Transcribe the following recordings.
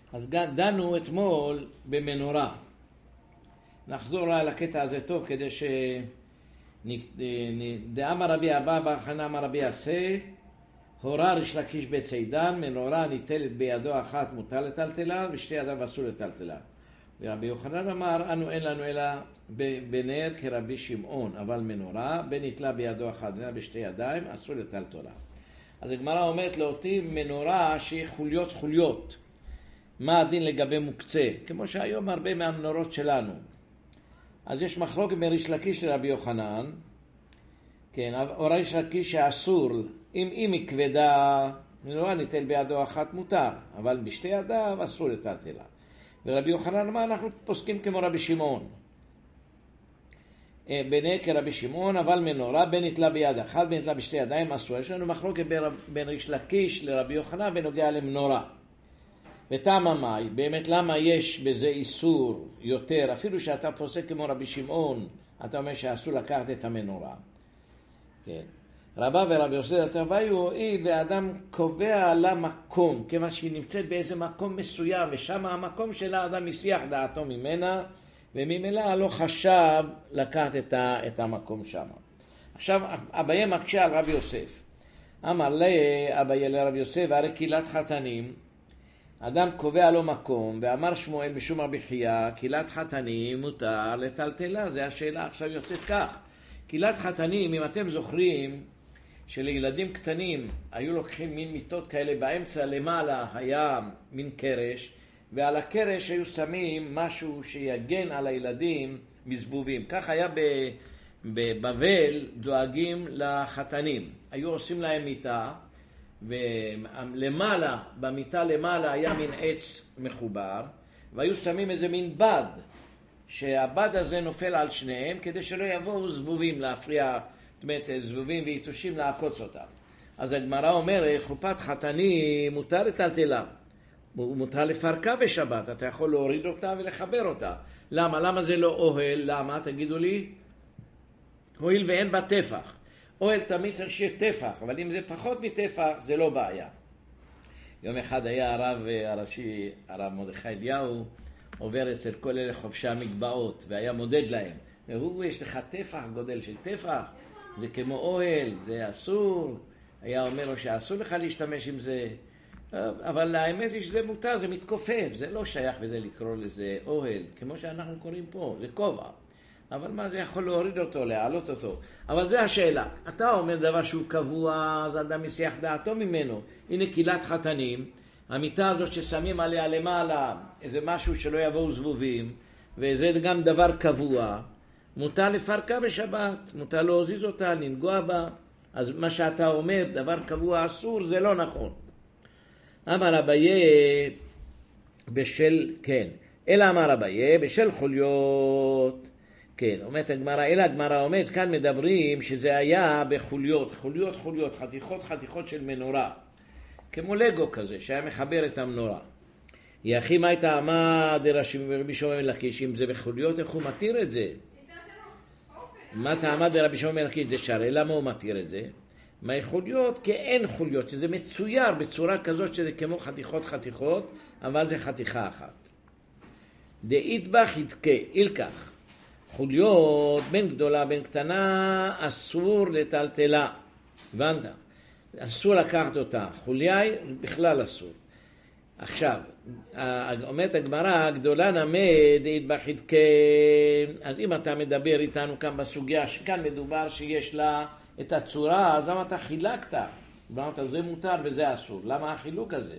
אז דנו אתמול במנורה. נחזור על הקטע הזה טוב כדי דאמר רבי אבא בר חנא אמר רבי עשה, הורה ריש לקיש בצידן, מנורה ניטלת בידו אחת מותר לטלטלה ושתי ידיו אסור לטלטלה. ורבי יוחנן אמר, אנו אין לנו אלא בנר כרבי שמעון, אבל מנורה בניטלה בידו אחת בשתי ידיים אסור לטלטלה. אז הגמרא אומרת לאותי מנורה שהיא חוליות חוליות. מה הדין לגבי מוקצה? כמו שהיום הרבה מהמנורות שלנו. אז יש מחלוקת בין ריש לקיש לרבי יוחנן, כן, או ריש לקיש שאסור, אם היא כבדה, מנורה ניטל בידו אחת מותר, אבל בשתי ידיו אסור לטלטלה. ורבי יוחנן אמר, אנחנו פוסקים כמו רבי שמעון. בנה כרבי שמעון, אבל מנורה בניטלה ביד אחת, בניטלה בשתי ידיים אסור. יש לנו מחלוקת בין ריש לקיש לרבי יוחנן בנוגע למנורה. וטעמה מאי, באמת למה יש בזה איסור יותר, אפילו שאתה פוסק כמו רבי שמעון, אתה אומר שאסור לקחת את המנורה. כן. רבא ורבי יוסף התרוויו הועיל ואדם קובע לה מקום, כיוון שהיא נמצאת באיזה מקום מסוים, ושם המקום שלה אדם יסיח דעתו ממנה, וממילא לא חשב לקחת את המקום שם. עכשיו אביי מקשה על רבי יוסף. אמר לי אביי לרבי יוסף, הרי קהילת חתנים, אדם קובע לו מקום, ואמר שמואל משום רבי חייא, קהילת חתנים מותר לטלטלה. זה השאלה עכשיו יוצאת כך. קהילת חתנים, אם אתם זוכרים, שלילדים קטנים היו לוקחים מין מיטות כאלה, באמצע למעלה היה מין קרש, ועל הקרש היו שמים משהו שיגן על הילדים מזבובים. כך היה בבבל דואגים לחתנים. היו עושים להם מיטה, ולמעלה, במיטה למעלה היה מין עץ מחובר, והיו שמים איזה מין בד, שהבד הזה נופל על שניהם, כדי שלא יבואו זבובים להפריע, זאת אומרת, זבובים ויתושים לעקוץ אותם. אז הגמרא אומרת, חופת חתנים מותר לטלטלה, מותר לפרקה בשבת, אתה יכול להוריד אותה ולחבר אותה. למה? למה זה לא אוהל? למה? תגידו לי. הואיל ואין בה טפח. אוהל תמיד צריך שיהיה טפח, אבל אם זה פחות מטפח, זה לא בעיה. יום אחד היה הרב הראשי, הרב מרדכי אליהו, עובר אצל כל אלה חובשי המגבעות, והיה מודד להם. והוא, יש לך טפח, גודל של טפח, זה כמו אוהל, זה אסור. היה אומר לו שאסור לך להשתמש עם זה. אבל האמת היא שזה מותר, זה מתכופף, זה לא שייך וזה לקרוא לזה אוהל, כמו שאנחנו קוראים פה, זה כובע. אבל מה זה יכול להוריד אותו, להעלות אותו? אבל זה השאלה. אתה אומר דבר שהוא קבוע, אז אדם יסיח דעתו ממנו. הנה קהילת חתנים, המיטה הזאת ששמים עליה למעלה, איזה משהו שלא יבואו זבובים, וזה גם דבר קבוע. מותר לפרקה בשבת, מותר להוזיז אותה, לנגוע בה. אז מה שאתה אומר, דבר קבוע אסור, זה לא נכון. אמר אביי בשל, כן, אלא אמר אביי בשל חוליות, כן, אומרת הגמרא, אלא הגמרא אומרת, כאן מדברים שזה היה בחוליות, חוליות, חתיכות של מנורה, כמו לגו כזה, שהיה מחבר את המנורה. יחי מה הייתה עמד רבי שמעון בן לקיש, אם זה בחוליות, איך הוא מתיר את זה? מה תעמד רבי שמעון בן לקיש? זה שרי, למה הוא מתיר את זה? מהחוליות כאין חוליות, שזה מצויר בצורה כזאת שזה כמו חתיכות, אבל זה חתיכה אחת. דאיטבח יתקה, אילקח. חוליות בין גדולה בין קטנה אסור לטלטלה. הבנת? אסור לקחת אותה. חוליה בכלל אסור. עכשיו, אומרת הגמרא, גדולה נמד דאיטבח יתקה. אז אם אתה מדבר איתנו כאן בסוגיה, שכאן מדובר שיש לה את הצורה, אז למה אתה חילקת? ואמרת, זה מותר וזה אסור. למה החילוק הזה?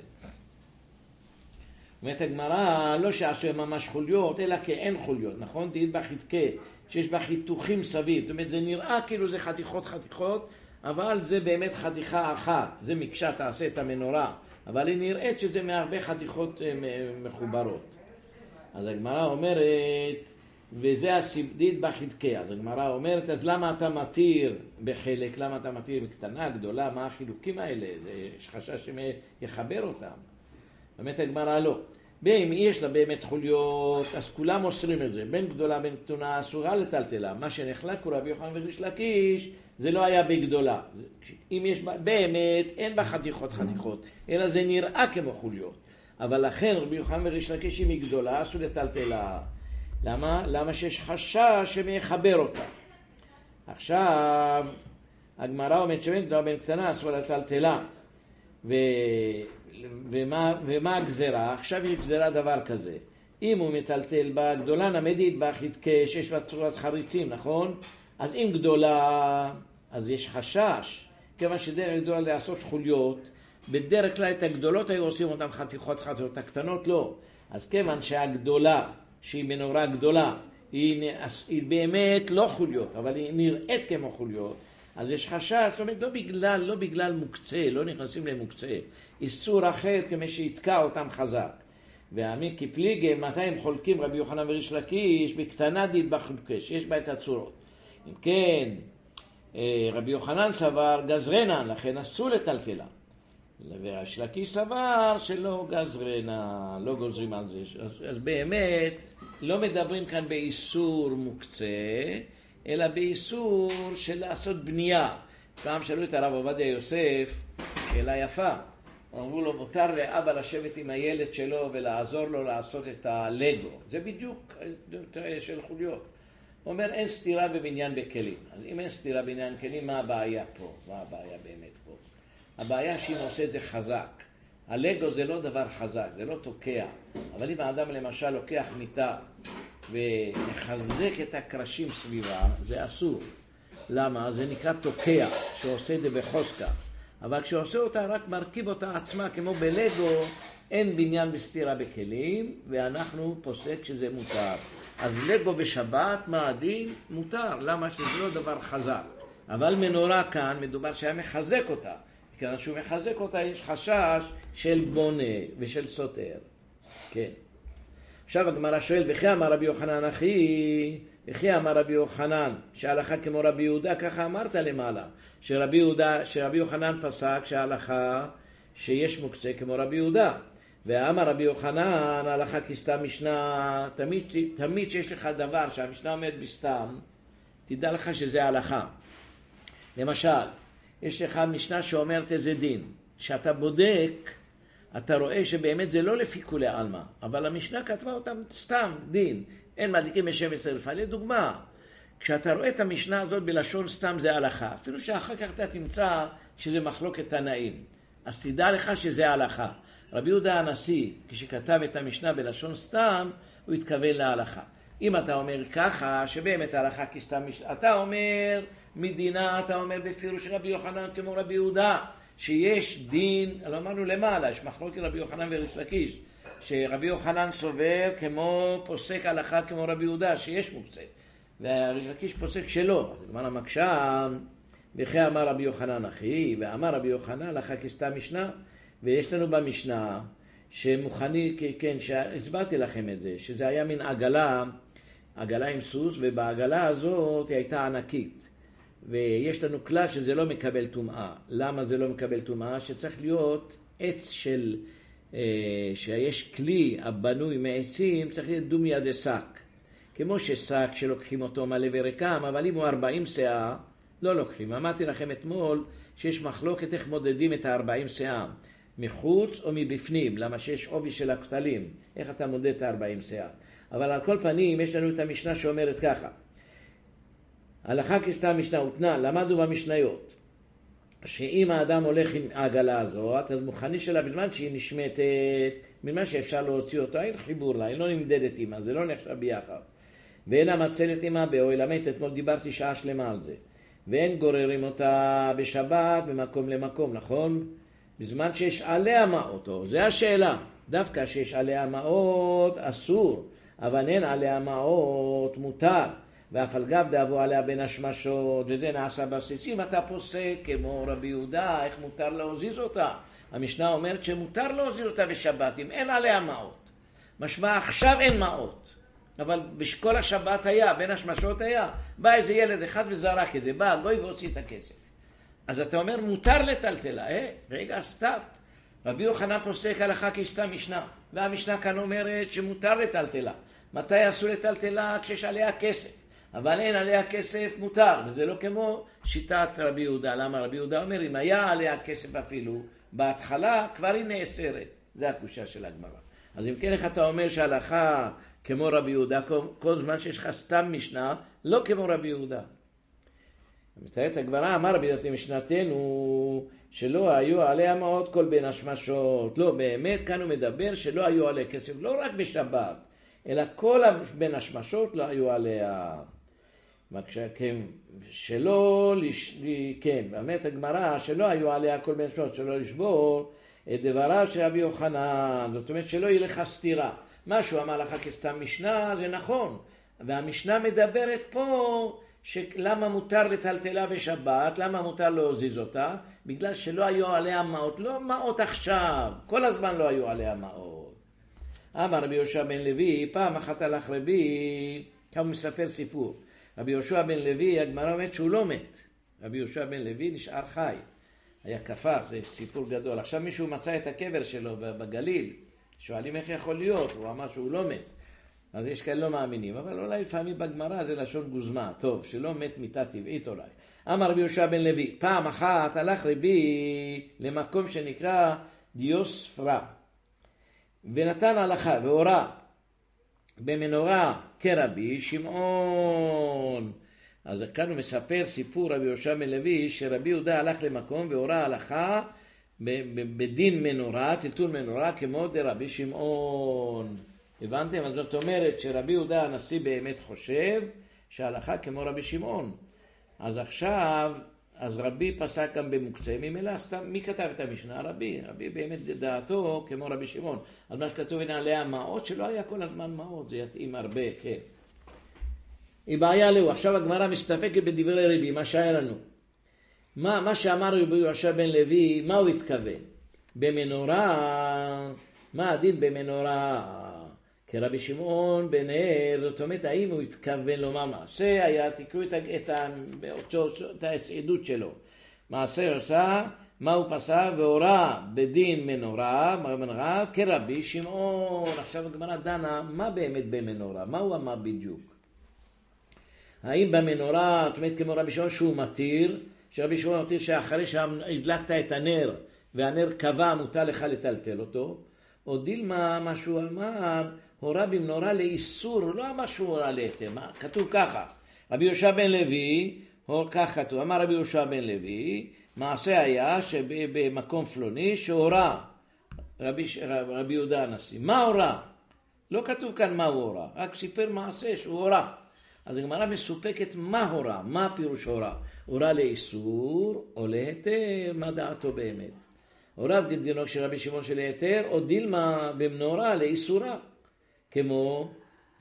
אומרת הגמרא, לא שעשו ממש חוליות, אלא כאין חוליות, נכון? דאיטבח יתקה, שיש בה חיתוכים סביב. זאת אומרת, זה נראה כאילו זה חתיכות, אבל זה באמת חתיכה אחת. זה מקשה תעשה את המנורה, אבל היא נראית שזה מהרבה חתיכות מחוברות. אז הגמרא אומרת, וזה דאיטבח יתקה. אז הגמרא אומרת, אז למה אתה מתיר בחלק? למה אתה מתיר בקטנה, גדולה? מה החילוקים האלה? יש חשש שיחבר אותם. באמת הגמרא לא. אם יש לה באמת חוליות, אז כולם אוסרים את זה. בין גדולה בין קטנה אסורה לטלטלה. מה שנחלקו רבי יוחנן וריש לקיש, זה לא היה בגדולה. אם יש בה, באמת אין בה חתיכות, אלא זה נראה כמו חוליות. אבל לכן רבי יוחנן וריש לקיש אם היא גדולה, אסור לטלטלה. למה? למה שיש חשש שמחבר אותה. עכשיו, הגמרא אומרת שאין גדולה בין קטנה, אסור לטלטלה. ומה הגזרה? עכשיו יש גזרה דבר כזה. אם הוא מטלטל בה, גדולה נמדית בה חתקה, שיש בה צורת חריצים, נכון? אז אם גדולה, אז יש חשש. כיוון שדרך גדולה לעשות חוליות, בדרך כלל את הגדולות היו עושים אותם חתיכות חתיכות, הקטנות לא. אז כיוון שהגדולה, שהיא מנורה גדולה, היא באמת לא חוליות, אבל היא נראית כמו חוליות, אז יש חשש, זאת אומרת, לא בגלל מוקצה, לא נכנסים למוקצה, איסור אחר כמי שיתקע אותם חזק. והעמי כפליגי, מתי הם חולקים רבי יוחנן וריש לקיש, בקטנה דית בחלוקש, יש בה את הצורות. אם כן, רבי יוחנן סבר גזרנה, לכן אסור לטלטלה. וריש לקיש סבר שלא גזרנה, לא גוזרים על זה. אז באמת, לא מדברים כאן באיסור מוקצה, אלא באיסור של לעשות בנייה. פעם שאלו את הרב עובדיה יוסף, שאלה יפה. אמרו לו, מותר לאבא לשבת עם הילד שלו ולעזור לו לעשות את הלגו. זה בדיוק של חוליות. הוא אומר, אין סתירה בבניין בכלים. אז אם אין סתירה בבניין כלים, מה הבעיה פה? מה הבעיה באמת פה? הבעיה שאם עושה את זה חזק. הלגו זה לא דבר חזק, זה לא תוקע. אבל אם האדם למשל לוקח מיטה ומחזק את הקרשים סביבה, זה אסור. למה? זה נקרא תוקע, שעושה את זה בחוזקה. אבל כשעושה אותה, רק מרכיב אותה עצמה כמו בלגו, אין בניין בסתירה בכלים, ואנחנו פוסק שזה מותר. אז לגו בשבת, מה הדין? מותר. למה? שזה לא דבר חזק. אבל מנורה כאן, מדובר שהיה מחזק אותה. כיוון שהוא מחזק אותה, יש חשש של בונה ושל סותר. כן. עכשיו הגמרא שואל, וכי אמר רבי יוחנן אחי, וכי אמר רבי יוחנן, שההלכה כמו רבי יהודה, ככה אמרת למעלה, שרבי יוחנן פסק שההלכה שיש מוקצה כמו רבי יהודה. ואמר רבי יוחנן, ההלכה כסתם משנה, תמיד שיש לך דבר שהמשנה עומד בסתם, תדע לך שזה ההלכה. למשל, יש לך משנה שאומרת איזה דין, שאתה בודק, אתה רואה שבאמת זה לא לפי כולי עלמא, אבל המשנה כתבה אותם סתם דין, אין מדליקים ב12 לפעמים. לדוגמה, כשאתה רואה את המשנה הזאת בלשון סתם זה הלכה, אפילו שאחר כך אתה תמצא שזה מחלוקת תנאים, אז תדע לך שזה הלכה. רבי יהודה הנשיא, כשכתב את המשנה בלשון סתם, הוא התכוון להלכה. אם אתה אומר ככה, שבאמת ההלכה כסתם משנה, אתה אומר מדינה, אתה אומר בפירוש רבי יוחנן כמו רבי יהודה, שיש דין, לא אמרנו למעלה, יש מחלוקת רבי יוחנן וריש לקיש, שרבי יוחנן סובר כמו פוסק הלכה כמו רבי יהודה, שיש מוקצה, וריש לקיש פוסק שלא. אז אמר המקשה, וכי אמר רבי יוחנן אחי, ואמר רבי יוחנן הלכה כסתם משנה, ויש לנו במשנה שמוכני, כן, שהסברתי לכם את זה, שזה היה מין עגלה עם סוס, ובעגלה הזאת היא הייתה ענקית. ויש לנו כלל שזה לא מקבל טומאה. למה זה לא מקבל טומאה? שצריך להיות עץ שיש כלי הבנוי מעצים, צריך להיות דומי עד שק. כמו ששק שלוקחים אותו מלא ורקם, אבל אם הוא 40 שאה, לא לוקחים. אמרתי לכם אתמול שיש מחלוקת איך מודדים את 40 שאה. מחוץ או מבפנים, למה שיש עובי של הכתלים. איך אתה מודד את 40 שאה? אבל על כל פנים יש לנו את המשנה שאומרת ככה. הלכה כסתם משנה הותנה, למדנו במשניות, שאם האדם הולך עם העגלה הזאת, אז מוכני שלה בזמן שהיא נשמטת, בזמן שאפשר להוציא אותה, אין חיבור לה, היא לא נמדדת עימה, זה לא נחשב ביחד. ואין המצלת עימה באוהל המת, אתמול דיברתי שעה שלמה על זה. ואין גוררים אותה בשבת במקום למקום, נכון? בזמן שיש עליה מעות, זה השאלה. דווקא שיש עליה מעות אסור, אבל אין עליה מעות מותר. ואף על גב דאבו עליה בין השמשות, וזה נעשה בסיסים, אתה פוסק כמו רבי יהודה, איך מותר להוזיז אותה? המשנה אומרת שמותר להוזיז אותה בשבת, אם אין עליה מעות. משמע עכשיו אין מעות, אבל בכל השבת היה, בין השמשות היה, בא איזה ילד אחד וזרק את זה, בא הגוי והוציא את הכסף. אז אתה אומר מותר לטלטלה, רגע סטאפ. רבי יוחנן פוסק הלכה כסתם משנה, והמשנה כאן אומרת שמותר לטלטלה. מתי אסור לטלטלה? כשיש עליה כסף. אבל אין עליה כסף מותר, וזה לא כמו שיטת רבי יהודה. למה רבי יהודה אומר, אם היה עליה כסף אפילו, בהתחלה כבר היא נאסרת. זה הקושיה של הגמרא. אז אם כן, איך אתה אומר שההלכה כמו רבי יהודה, כל זמן שיש לך סתם משנה, לא כמו רבי יהודה. מתארת הגמרא, אמר רבי דתי משנתנו, שלא היו עליה מעות כל בין השמשות. לא, באמת כאן הוא מדבר שלא היו עליה כסף, לא רק בשבת, אלא כל בין השמשות לא היו עליה. שלא, כן, באמת הגמרא שלא היו עליה כל בין השמשות, שלא לשבור את דבריו של רבי יוחנן. זאת אומרת שלא יהיה לך סתירה. משהו אמר לך כסתם משנה, זה נכון. והמשנה מדברת פה למה מותר לטלטלה בשבת, למה מותר להוזיז אותה? בגלל שלא היו עליה מעות, לא מעות עכשיו, כל הזמן לא היו עליה מעות. אמר רבי יהושע בן לוי, פעם אחת הלך רבי, כאן הוא מספר סיפור. רבי יהושע בן לוי, הגמרא אומרת שהוא לא מת. רבי יהושע בן לוי נשאר חי. היה כפר, זה סיפור גדול. עכשיו מישהו מצא את הקבר שלו בגליל. שואלים איך יכול להיות, הוא אמר שהוא לא מת. אז יש כאלה לא מאמינים, אבל אולי לפעמים בגמרא זה לשון גוזמה. טוב, שלא מת מיתה טבעית אולי. אמר רבי יהושע בן לוי, פעם אחת הלך רבי למקום שנקרא דיוספרה, ונתן הלכה והורה במנורה כרבי שמעון. אז כאן הוא מספר סיפור רבי יהושע בן לוי, שרבי יהודה הלך למקום והורה הלכה בדין מנורה, טלטול מנורה, כמו דרבי שמעון. הבנתם? אז זאת אומרת שרבי יהודה הנשיא באמת חושב שההלכה כמו רבי שמעון. אז עכשיו, אז רבי פסק גם במוקצה, ממילא סתם, מי כתב את המשנה? רבי באמת דעתו כמו רבי שמעון. אז מה שכתוב הנה עליה מעות, שלא היה כל הזמן מעות, זה יתאים הרבה, כן. היא בעיה לו, עכשיו הגמרא מסתפקת בדברי רבי, מה שהיה לנו. מה שאמר רבי יהושע בן לוי, מה הוא התכוון? במנורה, מה הדין במנורה? כרבי שמעון בן נר, זאת אומרת, האם הוא התכוון לומר מעשה, היה תקראו את העדות שלו. מעשה עושה, מה הוא פסק? והורה בדין מנורה, כרבי שמעון. עכשיו הגמרא דנה, מה באמת במנורה? מה הוא אמר בדיוק? האם במנורה, זאת אומרת כמו רבי שמעון שהוא מתיר, שרבי שמעון מתיר שאחרי שהדלקת את הנר, והנר קבע מותר לך לטלטל אותו, או דילמה מה שהוא אמר, הורה במנורה לאיסור, הוא לא אמר שהוא הורה להיתר, כתוב ככה, רבי יהושע בן לוי, כך כתוב, אמר רבי יהושע בן לוי, מעשה היה שבמקום פלוני שהורה רבי יהודה הנשיא. מה הורה? לא כתוב כאן מה הוא הורה, רק סיפר מעשה שהוא הורה. אז הגמרא מסופקת מה הורה, מה הפירוש הורה? הורה לאיסור או להיתר, מה דעתו באמת? הורה בדינו של רבי שמעון של היתר, או דילמה במנורה לאיסורה, כמו,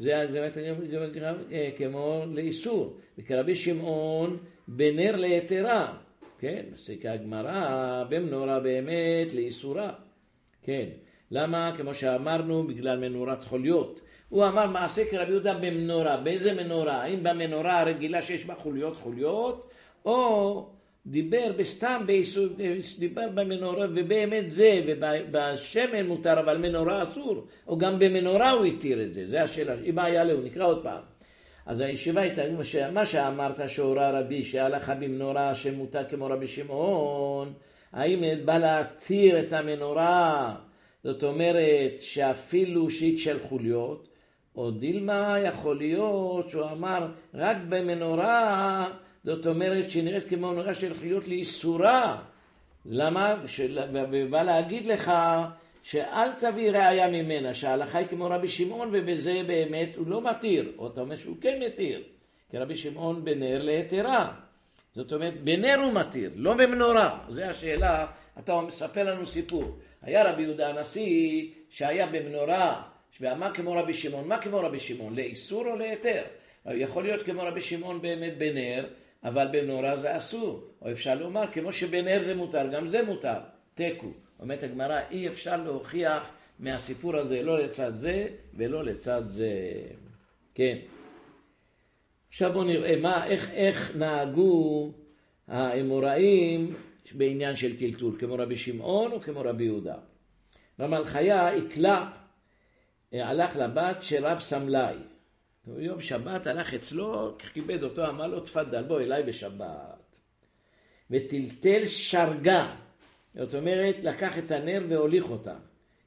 כמו לאיסור, וכרבי שמעון בנר להיתרה, כן, מסיקה הגמרא במנורה באמת לאיסורה, כן, למה? כמו שאמרנו, בגלל מנורת חוליות. הוא אמר מעשה כרבי יהודה במנורה, באיזה מנורה? האם במנורה הרגילה שיש בה חוליות, או דיבר בסתם באיסור, דיבר במנורה, ובאמת זה, ובשמן מותר, אבל מנורה אסור, או גם במנורה הוא התיר את זה, זה השאלה, אם היה לו, נקרא עוד פעם. אז הישיבה הייתה, מה שאמרת שהורה רבי, שהלכה במנורה שמותר כמו רבי שמעון, האם בא להתיר את המנורה, זאת אומרת שאפילו שיק של חוליות, או דילמה יכול להיות שהוא אמר רק במנורה, זאת אומרת שנראית כמו מנורה של חוליות לאיסורה. למה? ובא להגיד לך שאל תביא ראיה ממנה, שההלכה היא כמו רבי שמעון, ובזה באמת הוא לא מתיר, או אתה אומר שהוא כן מתיר, כי רבי שמעון בנר להיתרה. זאת אומרת, בנר הוא מתיר, לא במנורה. זו השאלה, אתה מספר לנו סיפור. היה רבי יהודה הנשיא שהיה במנורה, ואמר כמו רבי שמעון. מה כמו רבי שמעון? לאיסור או להיתר? יכול להיות כמו רבי שמעון באמת בנר, אבל במנורה זה אסור. או אפשר לומר, כמו שבנר זה מותר, גם זה מותר. תקו. אומרת הגמרא, אי אפשר להוכיח מהסיפור הזה, לא לצד זה ולא לצד זה. כן. עכשיו בואו נראה איך נהגו האמוראים בעניין של טלטול, כמו רבי שמעון או כמו רבי יהודה. רמלחיה התלה, הלך לבת של רב סמלאי. יום שבת הלך אצלו, כיבד אותו, אמר לו תפדל, בוא אליי בשבת. וטלטל שרגה, זאת אומרת לקח את הנר והוליך אותה.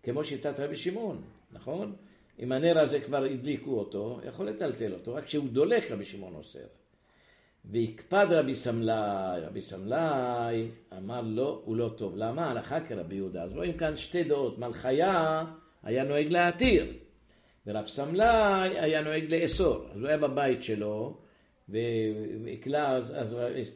כמו שיטת רבי שמעון, נכון? אם הנר הזה כבר הדליקו אותו, יכול לטלטל אותו, רק כשהוא דולק רבי שמעון אוסר. והקפד רבי סמלאי אמר לא, הוא לא טוב. למה? הלכה כרבי יהודה. אז רואים כאן שתי דעות. מלכיה היה נוהג להתיר, ורב סמלאי היה נוהג לאסור. אז הוא היה בבית שלו, אז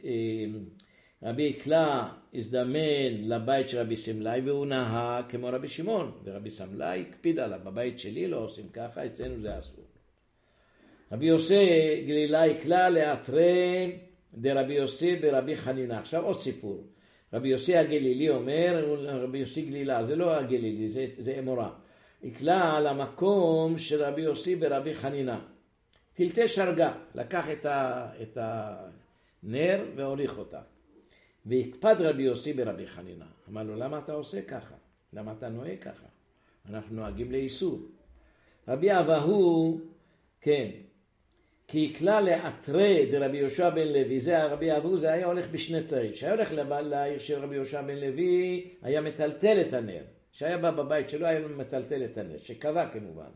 רבי יקלה הזדמן לבית של רבי סמלאי, והוא נהג כמו רבי שמעון, ורבי סמלאי הקפיד עליו. בבית שלי לא עושים ככה, אצלנו זה אסור. רבי יוסי גלילה יקלה לאתרי דרבי יוסי ברבי חנינה. עכשיו עוד סיפור. רבי יוסי הגלילי אומר, רבי יוסי גלילה, זה לא הגלילי, זה אמורה. יקלה על המקום של רבי יוסי ברבי חנינה. תלתי שרגה, לקח את הנר והוליך אותה. והקפד רבי יוסי ברבי חנינה. אמר לו, למה אתה עושה ככה? למה אתה נוהג ככה? אנחנו נוהגים לאיסור. רבי אבהו, כן, כי יקלה לאתרי דרבי יהושע בן לוי, זה הרבי אבהו, זה היה הולך בשני צרים. שהיה הולך לעיר של רבי יהושע בן לוי, היה מטלטל את הנר. שהיה בא בבית שלו, היה מטלטל את הנר, שקבע כמובן.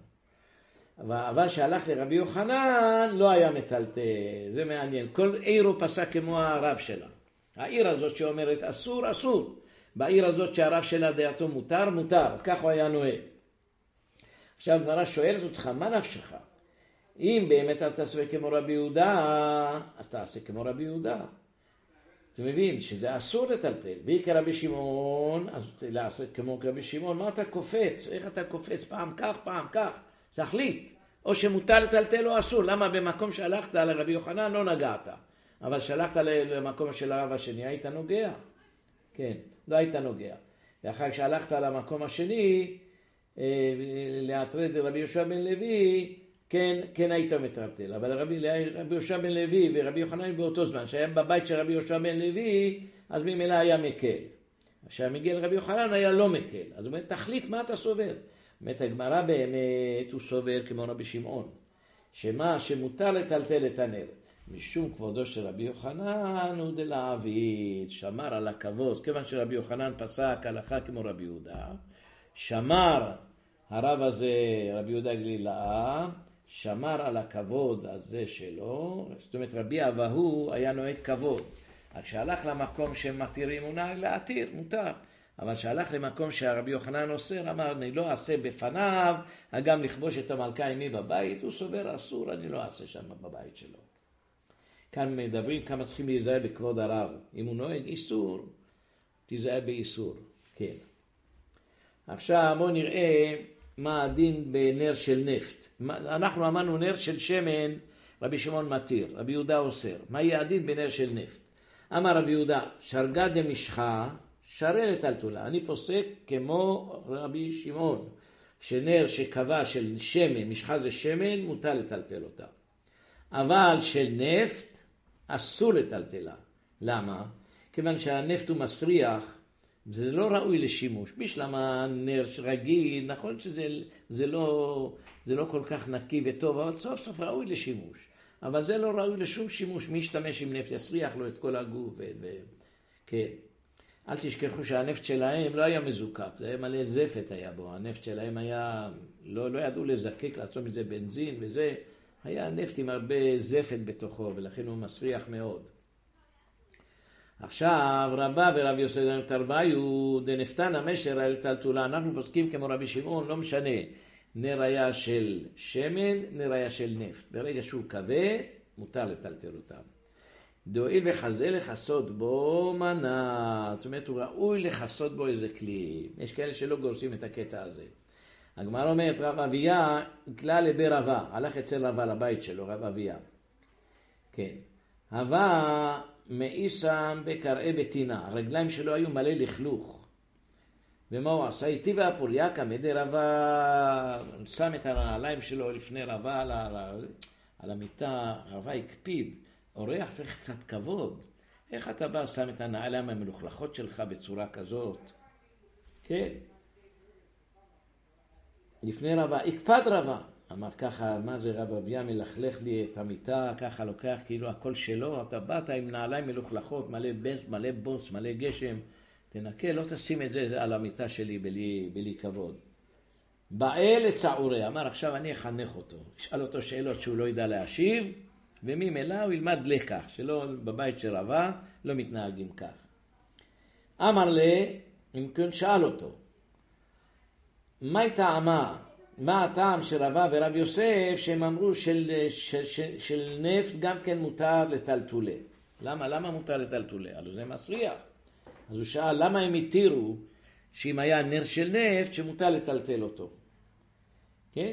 אבל שהלך לרבי יוחנן, לא היה מטלטל. זה מעניין. כל עיר הוא פסק כמו הרב שלה. העיר הזאת שאומרת אסור, אסור. בעיר הזאת שהרב שלה דעתו מותר, מותר. כך הוא היה נוהג. עכשיו גמרא שואלת אותך, מה נפשך? אם באמת אתה תעשה כמו רבי יהודה, אז תעשה כמו רבי יהודה. אתה מבין שזה אסור לטלטל. והיא כרבי שמעון, אז לעשות כמו רבי שמעון. מה אתה קופץ? איך אתה קופץ? פעם כך, פעם כך. תחליט. או שמותר לטלטל או אסור. למה במקום שהלכת לרבי יוחנן לא נגעת? אבל שהלכת למקום של הרב השני, היית נוגע. כן, לא היית נוגע. ואחר שהלכת למקום השני, לאתרי רבי יהושע בן לוי, כן היית מטלטל. אבל רבי יהושע בן לוי ורבי יוחנן באותו זמן, שהיה בבית של רבי יהושע בן לוי, אז ממילא היה מקל. כשהמגיע לרבי יוחנן היה לא מקל. אז הוא אומר, תחליט מה אתה סובר. באמת הגמרא באמת הוא סובר כמו רבי שמעון. שמותר לטלטל את הנר. משום כבודו של רבי יוחנן הוא דלעביד, שמר על הכבוד. כיוון שרבי יוחנן פסק הלכה כמו רבי יהודה, שמר הרב הזה, רבי יהודה גלילה, שמר על הכבוד הזה שלו. זאת אומרת, רבי אבהו היה נוהג כבוד. כשהלך למקום שמתירים הוא נהג להתיר, מותר. אבל כשהלך למקום שהרבי יוחנן אוסר, אמר, אני לא אעשה בפניו, גם לכבוש את המלכה עמי בבית, הוא סובר אסור, אני לא אעשה שם בבית שלו. כאן מדברים כמה צריכים להיזהר בכבוד הרב. אם הוא נוהג איסור, תיזהר באיסור. כן. עכשיו בואו נראה מה הדין בנר של נפט. אנחנו אמרנו נר של שמן, רבי שמעון מתיר, רבי יהודה אוסר. מה יהיה הדין בנר של נפט? אמר רבי יהודה, שרגה דמשחה, שרה לטלטולה. אני פוסק כמו רבי שמעון, שנר שקבע של שמן, משחה זה שמן, מותר לטלטל אותה. אבל של נפט, אסור לטלטלה. למה? כיוון שהנפט הוא מסריח, זה לא ראוי לשימוש. בשלמה נר רגיל, נכון שזה לא כל כך נקי וטוב, אבל סוף סוף ראוי לשימוש. אבל זה לא ראוי לשום שימוש. מי ישתמש עם נפט יסריח לו את כל הגוף. כן. אל תשכחו שהנפט שלהם לא היה מזוקק, זה היה מלא זפת היה בו. הנפט שלהם היה, לא ידעו לזקק, לעשות מזה בנזין וזה. היה נפט עם הרבה זפת בתוכו, ולכן הוא מסריח מאוד. עכשיו רבא ורבי יוסי תרוויו דנפתן המשר על טלטולה. אנחנו פוסקים כמו רבי שמעון, לא משנה. נר היה של שמן, נר היה של נפט. ברגע שהוא כבה, מותר לטלטל אותם. דואיל וחזה לחסות בו מנה. זאת אומרת, הוא ראוי לחסות בו איזה כלי. יש כאלה שלא גורסים את הקטע הזה. הגמרא אומרת, רב אביה כלל לבר רבה. הלך אצל רבה לבית שלו, רב אביה. כן. רבה מאיסם בקראי בטינה. הרגליים שלו היו מלא לכלוך. ומה הוא עשה? איתי והפוריה כמדי רבה, שם את הנעליים שלו לפני רבה על המיטה. רבה הקפיד. אורח צריך קצת כבוד. איך אתה בא שם את הנעליים המלוכלכות שלך בצורה כזאת? כן. לפני רבה, הקפד רבה. אמר ככה, מה זה רב אביה מלכלך לי את המיטה, ככה לוקח כאילו הכל שלו, אתה באת עם נעליים מלוכלכות, מלא בוץ, מלא גשם, תנקה, לא תשים את זה על המיטה שלי בלי כבוד. באה לצעורי, אמר עכשיו אני אחנך אותו, אשאל אותו שאלות שהוא לא ידע להשיב, וממילא הוא ילמד לקח, שלא בבית של רבה לא מתנהגים כך. אמר לי, אם כן שאל אותו, מה טעמה? מה הטעם של רבה ורב יוסף שהם אמרו של נפט גם כן מותר לטלטולה? למה מותר לטלטולה? הלוא זה מסריח. אז הוא שאל למה הם התירו שאם היה נר של נפט שמותר לטלטל אותו? כן?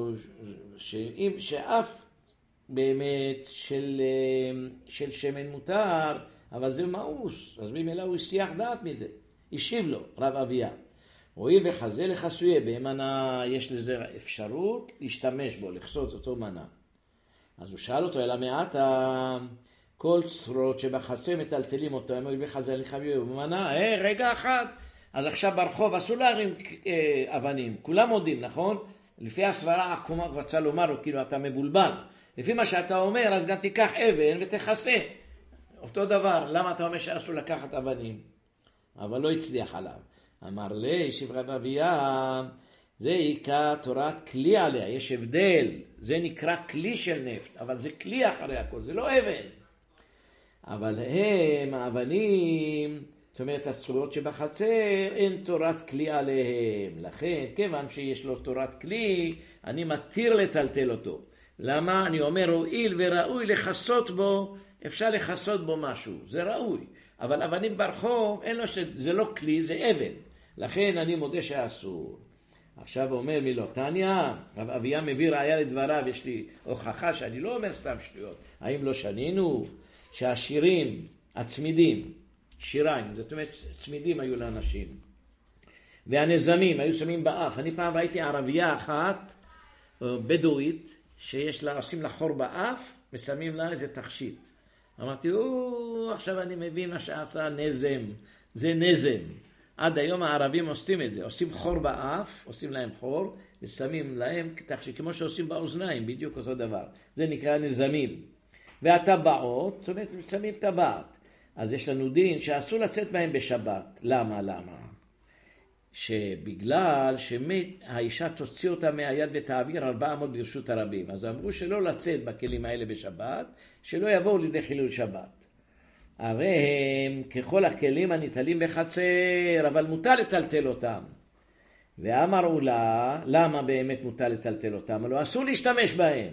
שאף באמת של שמן מותר, אבל זה מאוס, אז במילא הוא הסיח דעת מזה. השיב לו רב אביה, הואיל וחזה לחסויה במנה, יש לזה אפשרות להשתמש בו, לחסות אותו מנה. אז הוא שאל אותו, אלא מעטה, כל צרות שבחצה מטלטלים אותו, הואיל וחזה לחסויה במנה, רגע אחד, אז עכשיו ברחוב אסור להרים אבנים, כולם מודים, נכון? לפי הסברה העקומה רצה לומר לו, כאילו אתה מבולבל. לפי מה שאתה אומר, אז גם תיקח אבן ותחסה. אותו דבר, למה אתה אומר שאסור לקחת אבנים? אבל לא הצליח עליו. אמר לי, שיב רב אביה, זה עיקר תורת כלי עליה, יש הבדל. זה נקרא כלי של נפט, אבל זה כלי אחרי הכל, זה לא אבן. אבל הם, האבנים, זאת אומרת, הצורות שבחצר, אין תורת כלי עליהם. לכן, כיוון שיש לו תורת כלי, אני מתיר לטלטל אותו. למה? אני אומר, הואיל וראוי לחסות בו, אפשר לחסות בו משהו, זה ראוי. אבל אבנים ברחוב, אין לו זה לא כלי, זה אבן. לכן אני מודה שאסור. עכשיו הוא אומר לי, לא, תניה, רב אביה מביא ראיה לדבריו, יש לי הוכחה שאני לא אומר סתם שטויות. האם לא שנינו שהשירים, הצמידים, שיריים, זאת אומרת צמידים היו לאנשים. והנזמים היו שמים באף. אני פעם ראיתי ערבייה אחת, בדואית, שיש לה, עושים לה חור באף, ושמים לה איזה תכשיט. אמרתי, עכשיו אני מבין מה שעשה נזם. זה נזם. עד היום הערבים עושים את זה. עושים חור באף, עושים להם חור, ושמים להם תכשיט, כמו שעושים באוזניים, בדיוק אותו דבר. זה נקרא נזמים. והטבעות, זאת אומרת, שמים טבעת. אז יש לנו דין שאסור לצאת בהם בשבת. למה? שבגלל שהאישה תוציא אותה מהיד ותעביר 400 ברשות הרבים. אז אמרו שלא לצאת בכלים האלה בשבת, שלא יבואו לידי חילול שבת. הרי הם ככל הכלים הניטלים בחצר, אבל מותר לטלטל אותם. ואמרו לה, למה באמת מותר לטלטל אותם? לא אסור להשתמש בהם.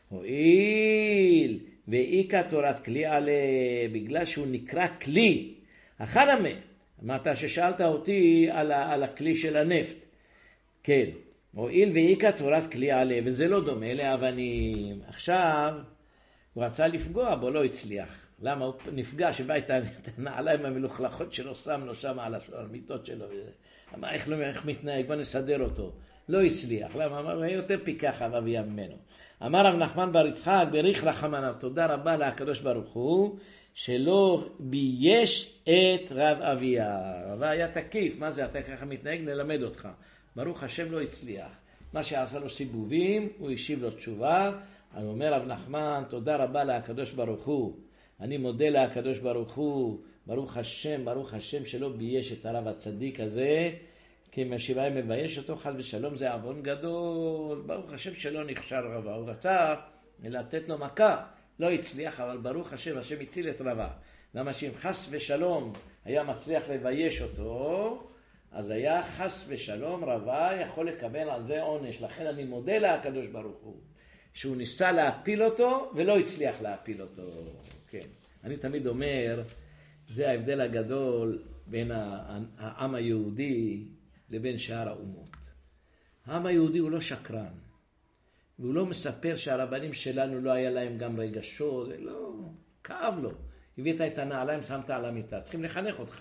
הואיל ואיקה תורת כלי עליה, בגלל שהוא נקרא כלי. החנמה, אמרת ששאלת אותי על הכלי של הנפט. כן, הואיל ואיקה תורת כלי עליה, וזה לא דומה לאבנים. עכשיו הוא רצה לפגוע בו, לא הצליח. למה? הוא נפגע שבא את הנעליים המלוכלכות שלו, שם לו שם על המיטות שלו. אמר, איך מתנהג? בוא נסדר אותו. לא הצליח. למה? אמר, הוא היה יותר פיקח רב אביה ממנו. אמר רב נחמן בר יצחק, בריך רחמנא, תודה רבה לקדוש ברוך הוא, שלא בייש את רב אביה. רב היה תקיף, מה זה? אתה ככה מתנהג? נלמד אותך. ברוך השם לא הצליח. מה שעשה לו סיבובים, הוא השיב לו תשובה. אני אומר רב נחמן, תודה רבה לקדוש ברוך הוא. אני מודה לקדוש ברוך הוא, ברוך השם שלא בייש את הרב הצדיק הזה, כי מהשבעה מבייש אותו חס ושלום, זה עוון גדול. ברוך השם שלא נכשל רבה. הוא רצה לתת לו מכה, לא הצליח, אבל ברוך השם, השם הציל את רבה. למה שאם חס ושלום היה מצליח לבייש אותו, אז היה חס ושלום רבה יכול לקבל על זה עונש. לכן אני מודה לקדוש ברוך הוא, שהוא ניסה להפיל אותו ולא הצליח להפיל אותו. כן. אני תמיד אומר, זה ההבדל הגדול בין העם היהודי לבין שאר האומות. העם היהודי הוא לא שקרן, והוא לא מספר שהרבנים שלנו לא היה להם גם רגשות, לא, כאב לו. הבאת את הנעליים, שמת על המיטה, צריכים לחנך אותך.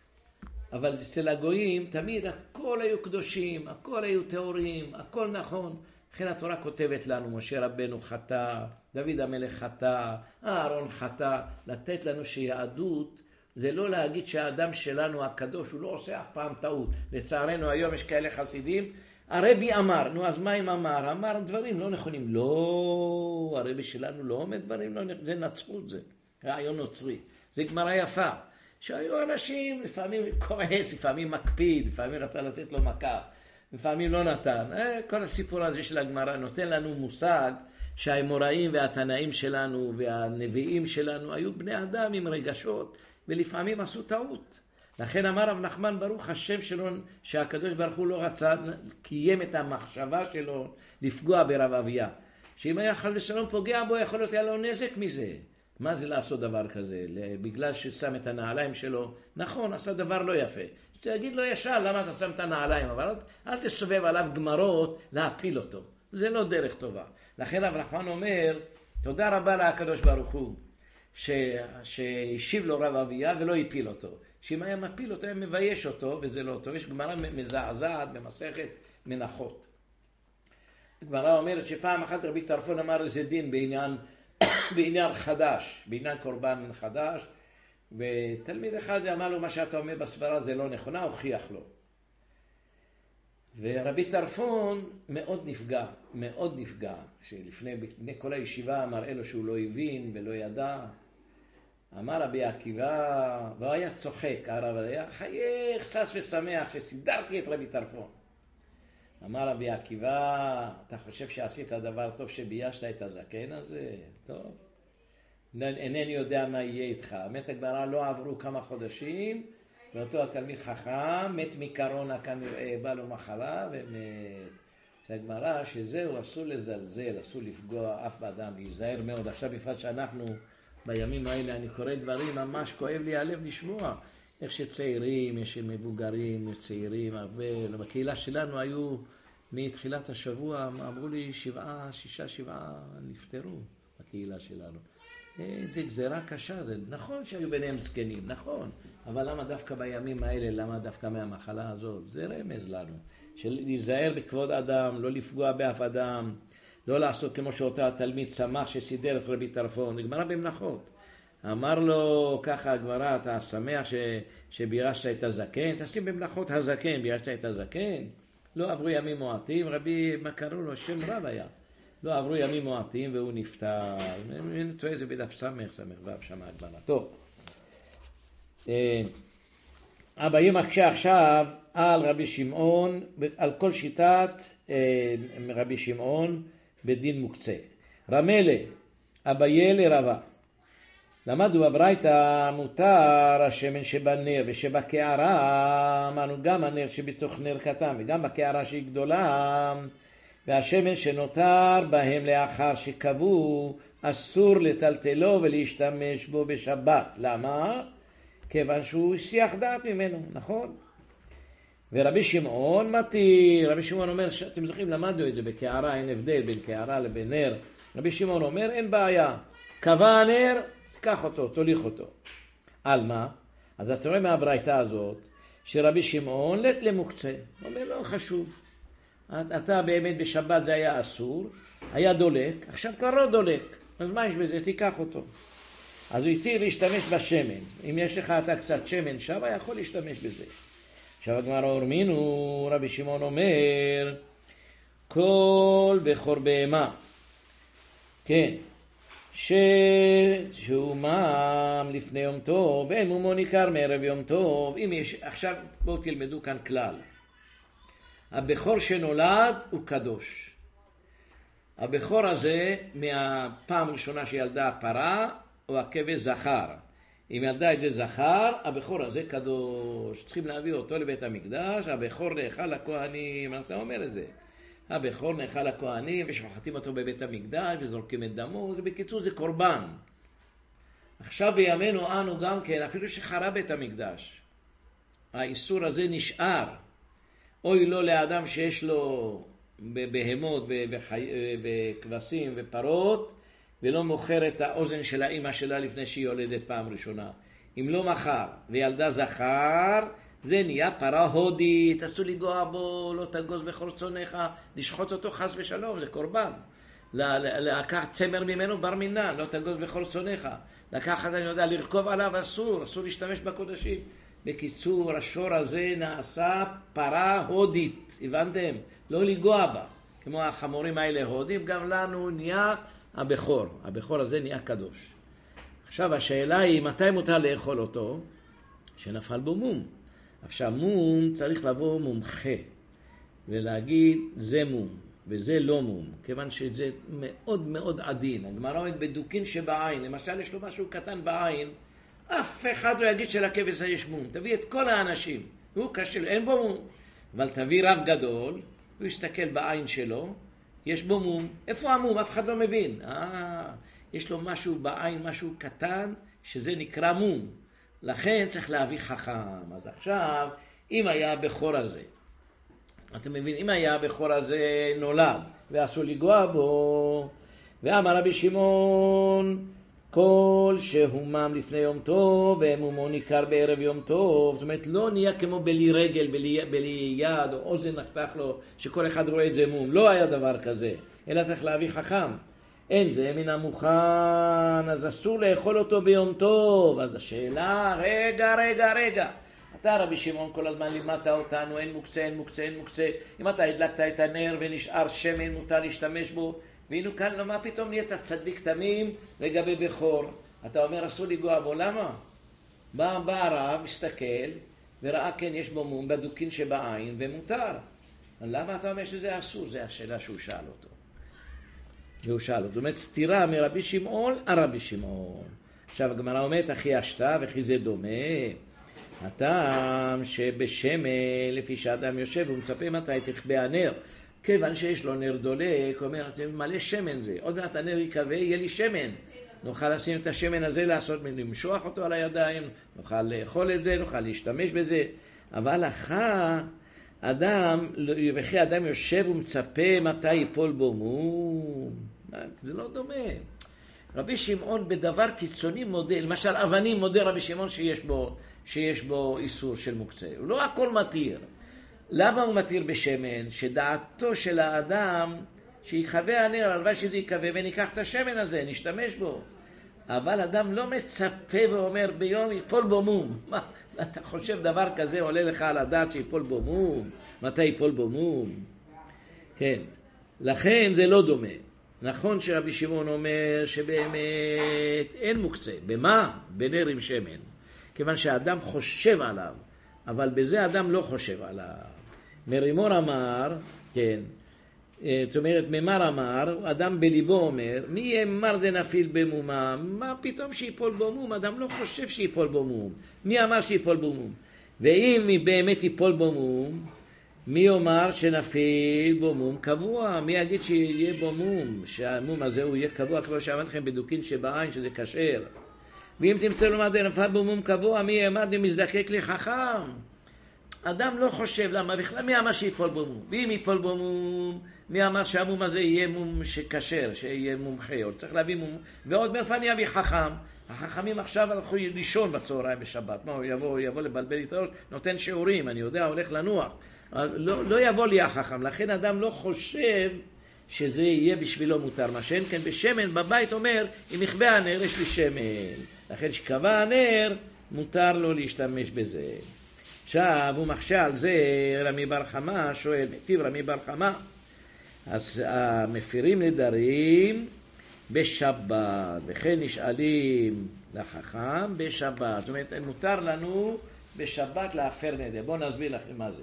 אבל אצל הגויים תמיד הכל היו קדושים, הכל היו טהורים, הכל נכון. לכן התורה כותבת לנו, משה רבנו חטא, דוד המלך חטא, אהרון חטא, לתת לנו שיהדות זה לא להגיד שהאדם שלנו הקדוש הוא לא עושה אף פעם טעות. לצערנו היום יש כאלה חסידים, הרבי אמר, נו אז מה אם אמר? אמר דברים לא נכונים. לא, הרבי שלנו לא אומר דברים לא נכונים, זה נצרות, זה רעיון נוצרי, זה גמרא יפה. שהיו אנשים לפעמים כועס, לפעמים מקפיד, לפעמים רצה לתת לו מכה. לפעמים לא נתן. כל הסיפור הזה של הגמרא נותן לנו מושג שהאמוראים והתנאים שלנו והנביאים שלנו היו בני אדם עם רגשות, ולפעמים עשו טעות. לכן אמר רב נחמן ברוך השם שלו, שהקדוש ברוך הוא לא רצה, קיים את המחשבה שלו לפגוע ברב אביה. שאם היה חס ושלום פוגע בו, יכול להיות היה לו נזק מזה. מה זה לעשות דבר כזה? בגלל ששם את הנעליים שלו, נכון, עשה דבר לא יפה. תגיד לו ישר, למה אתה שם את הנעליים? אבל אל תסובב עליו גמרות להפיל אותו. זה לא דרך טובה. לכן רב נחמן אומר, תודה רבה לקדוש ברוך הוא, שהשיב לו רב אביה ולא הפיל אותו. שאם היה מפיל אותו, היה מבייש אותו, וזה לא טוב. יש גמרא מזעזעת במסכת מנחות. גמרא אומרת שפעם אחת רבי טרפון אמר איזה דין בעניין חדש, בעניין קורבן חדש, ותלמיד אחד אמר לו, מה שאתה אומר בסברה זה לא נכונה, הוכיח לו. ורבי טרפון מאוד נפגע, שלפני כל הישיבה מראה לו שהוא לא הבין ולא ידע. אמר רבי עקיבא, והוא היה צוחק, הרב היה חייך, שש ושמח שסידרתי את רבי טרפון. אמר רבי עקיבא, אתה חושב שעשית דבר טוב שביישת את הזקן הזה? טוב. אינני יודע מה יהיה איתך. מת הגמרא, לא עברו כמה חודשים, ואותו התלמיד חכם, מת מקרונה כנראה, בא לו מחלה ומת. הגמרא שזהו, אסור לזלזל, אסור לפגוע אף באדם, להיזהר מאוד. עכשיו בפרט שאנחנו בימים האלה, אני קורא דברים, ממש כואב לי הלב לשמוע. איך שצעירים, יש מבוגרים, צעירים, הרבה, בקהילה שלנו היו מתחילת השבוע, אמרו לי 7 נפטרו בקהילה שלנו. זה גזירה קשה, זה נכון שהיו ביניהם זקנים, נכון, אבל למה דווקא בימים האלה, למה דווקא מהמחלה הזאת? זה רמז לנו, של להיזהר בכבוד אדם, לא לפגוע באף אדם, לא לעשות כמו שאותה התלמיד שמח שסידר את רבי טרפון, נגמרה במנחות. אמר לו ככה הגמרא, אתה שמח שבירשת את הזקן? תשים במלאכות הזקן, בירשת את הזקן? לא עברו ימים מועטים, רבי, מה קראו לו? שם רב היה. לא עברו ימים מועטים והוא נפטר. אני טועה, זה בדף סמך ו' שם הגמרא. טוב. אביי מקשה עכשיו על רבי שמעון, על כל שיטת רבי שמעון בדין מוקצה. רמלה, אביי לרבה. למדו בברייתא מותר השמן שבנר ושבקערה, אמרנו גם הנר שבתוך נר קטן וגם בקערה שהיא גדולה, והשמן שנותר בהם לאחר שקבעו אסור לטלטלו ולהשתמש בו בשבת. למה? כיוון שהוא הסיח דעת ממנו, נכון? ורבי שמעון מתיר, רבי שמעון אומר, אתם זוכרים, למדנו את זה בקערה, אין הבדל בין קערה לבין נר. רבי שמעון אומר, אין בעיה, קבע הנר, תקח אותו, תוליך אותו. על מה? אז אתה רואה מהברייתא הזאת, שרבי שמעון לית למוקצה. הוא אומר, לא חשוב. אתה באמת בשבת זה היה אסור, היה דולק, עכשיו כבר לא דולק. אז מה יש בזה? תיקח אותו. אז הוא התיר להשתמש בשמן. אם יש לך אתה קצת שמן שם, יכול להשתמש בזה. עכשיו הגמרא אורמינו, רבי שמעון אומר, כל בכור בהמה, כן, שהוא מע"מ לפני יום טוב, ואין מומו ניכר מערב יום טוב. אם יש, עכשיו בואו תלמדו כאן כלל. הבכור שנולד הוא קדוש. הבכור הזה מהפעם הראשונה שילדה הפרה או הכבש זכר. אם ילדה את זה זכר, הבכור הזה קדוש. צריכים להביא אותו לבית המקדש, הבכור נאכל לכהנים. אתה אומר את זה. הבכור נאכל לכהנים ושוחטים אותו בבית המקדש וזורקים את דמו. בקיצור זה קורבן. עכשיו בימינו אנו גם כן, אפילו שחרב בית המקדש, האיסור הזה נשאר. אוי לו לאדם שיש לו בהמות וכבשים ופרות, ולא מוכר את האוזן של האמא שלה לפני שהיא יולדת פעם ראשונה. אם לא מחר וילדה זכר, זה נהיה פרה הודית, אסור לגוע בו, לא תגוז בכל צונך, לשחוט אותו חס ושלום, זה קורבן. לקחת צמר ממנו בר מינן, לא תגוז בכל צונך. לקחת, אני יודע, לרכוב עליו אסור להשתמש בקודשים. בקיצור, השור הזה נעשה פרה הודית, הבנתם? לא לגוע בה. כמו החמורים האלה הודים, גם לנו נהיה הבכור הזה נהיה קדוש. עכשיו השאלה היא, מתי מותר לאכול אותו? שנפל בו מום. עכשיו מום צריך לבוא מומחה. ולהגיד זה מום וזה לא מום, כיוון שזה מאוד מאוד עדין. הגמרא אומרת בדוקין שבעין, למשל יש לו משהו קטן בעין, אף אחד לא יגיד שלכבש הזה יש מום. תביא את כל האנשים, הוא קשה, אין בו מום. אבל תביא רב גדול, הוא יסתכל בעין שלו, יש בו מום. איפה המום? אף אחד לא מבין. יש לו משהו בעין, משהו קטן, שזה נקרא מום. לכן צריך להביא חכם. אז עכשיו, אם היה הבכור הזה, אתם מבינים, אם היה הבכור הזה נולד, ואסור לגוע בו, ואמר רבי שמעון, כל שהומם לפני יום טוב, ומומו ניכר בערב יום טוב, זאת אומרת, לא נהיה כמו בלי רגל, בלי יד, או אוזן נחתך לו, שכל אחד רואה את זה מום. לא היה דבר כזה, אלא צריך להביא חכם. אין זה מן המוכן, אז אסור לאכול אותו ביום טוב. אז השאלה, רגע. אתה רבי שמעון כל הזמן לימדת אותנו, אין מוקצה. אם אתה הדלקת את הנר ונשאר שמן, מותר להשתמש בו. ואילו כאן, למה פתאום נהיית צדיק תמים לגבי בכור? אתה אומר אסור לגוע בו, למה? בא הרב, מסתכל, וראה כן יש בו מום בדוקין שבעין, ומותר. למה אתה אומר שזה אסור? זה השאלה שהוא שאל אותו. זאת אומרת, סתירה מרבי שמעון על רבי שמעון. עכשיו הגמרא אומרת, אחי אשתה וכי זה דומה. הטעם שבשמן, לפי שאדם יושב ומצפה מתי תכבה הנר, כיוון שיש לו נר דולק, אומר, מלא שמן זה, עוד מעט הנר יקווה, יהיה לי שמן. נוכל לשים את השמן הזה, למשוח אותו על הידיים, נוכל לאכול את זה, נוכל להשתמש בזה. אבל וכי אדם יושב ומצפה מתי ייפול בו מום. זה לא דומה. רבי שמעון בדבר קיצוני מודה, למשל אבנים מודה רבי שמעון שיש בו איסור של מוקצה. הוא לא הכל מתיר. למה הוא מתיר בשמן? שדעתו של האדם שיכווה הנר, הלוואי שזה יכווה וניקח את השמן הזה, נשתמש בו. אבל אדם לא מצפה ואומר ביום ייפול בו מום. מה? אתה חושב דבר כזה עולה לך על הדעת שיפול בו מום? מתי ייפול בו מום? כן. לכן זה לא דומה. נכון שרבי שמעון אומר שבאמת אין מוקצה. במה? בנר עם שמן. כיוון שהאדם חושב עליו, אבל בזה האדם לא חושב עליו. מרימור אמר, כן, זאת אומרת, ממר אמר, אדם בליבו אומר, מי יאמר דנפיל במומם? מה פתאום שיפול בו מום? אדם לא חושב שיפול בו מום. מי אמר שיפול בו מום? ואם באמת יפול בו מום, מי יאמר שנפיל בו מום קבוע? מי יגיד שיהיה בו מום? שהמום הזה הוא יהיה קבוע, כמו שאמרתי לכם בדוקין שבעין, שזה כשר. ואם תמצא לומר דנפל בו מום קבוע, מי יאמר דמזדקק לי חכם? אדם לא חושב, למה בכלל? מי אמר שיפול בו מום? ואם יפול בו מום, מי אמר שהמום הזה יהיה מום שכשר, שיהיה מומחה? או צריך להביא מום, ועוד מאיפה אני אביא חכם? החכמים עכשיו הלכו לישון בצהריים בשבת. מה, הוא יבוא לבלבל את הראש, נותן שיעורים, אני יודע, הולך לנוח. לא יבוא לי החכם, לכן אדם לא חושב שזה יהיה בשבילו מותר. מה שאין כן בשמן בבית אומר, אם יכבה הנר יש לי שמן. לכן שקבע הנר, מותר לו להשתמש בזה. עכשיו הוא מחשה על זה, רמי בר חמה שואל, מטיב רמי בר חמה, אז המפירים נדרים בשבת, וכן נשאלים לחכם בשבת. זאת אומרת, מותר לנו בשבת להפר נדר. בואו נסביר לכם מה זה.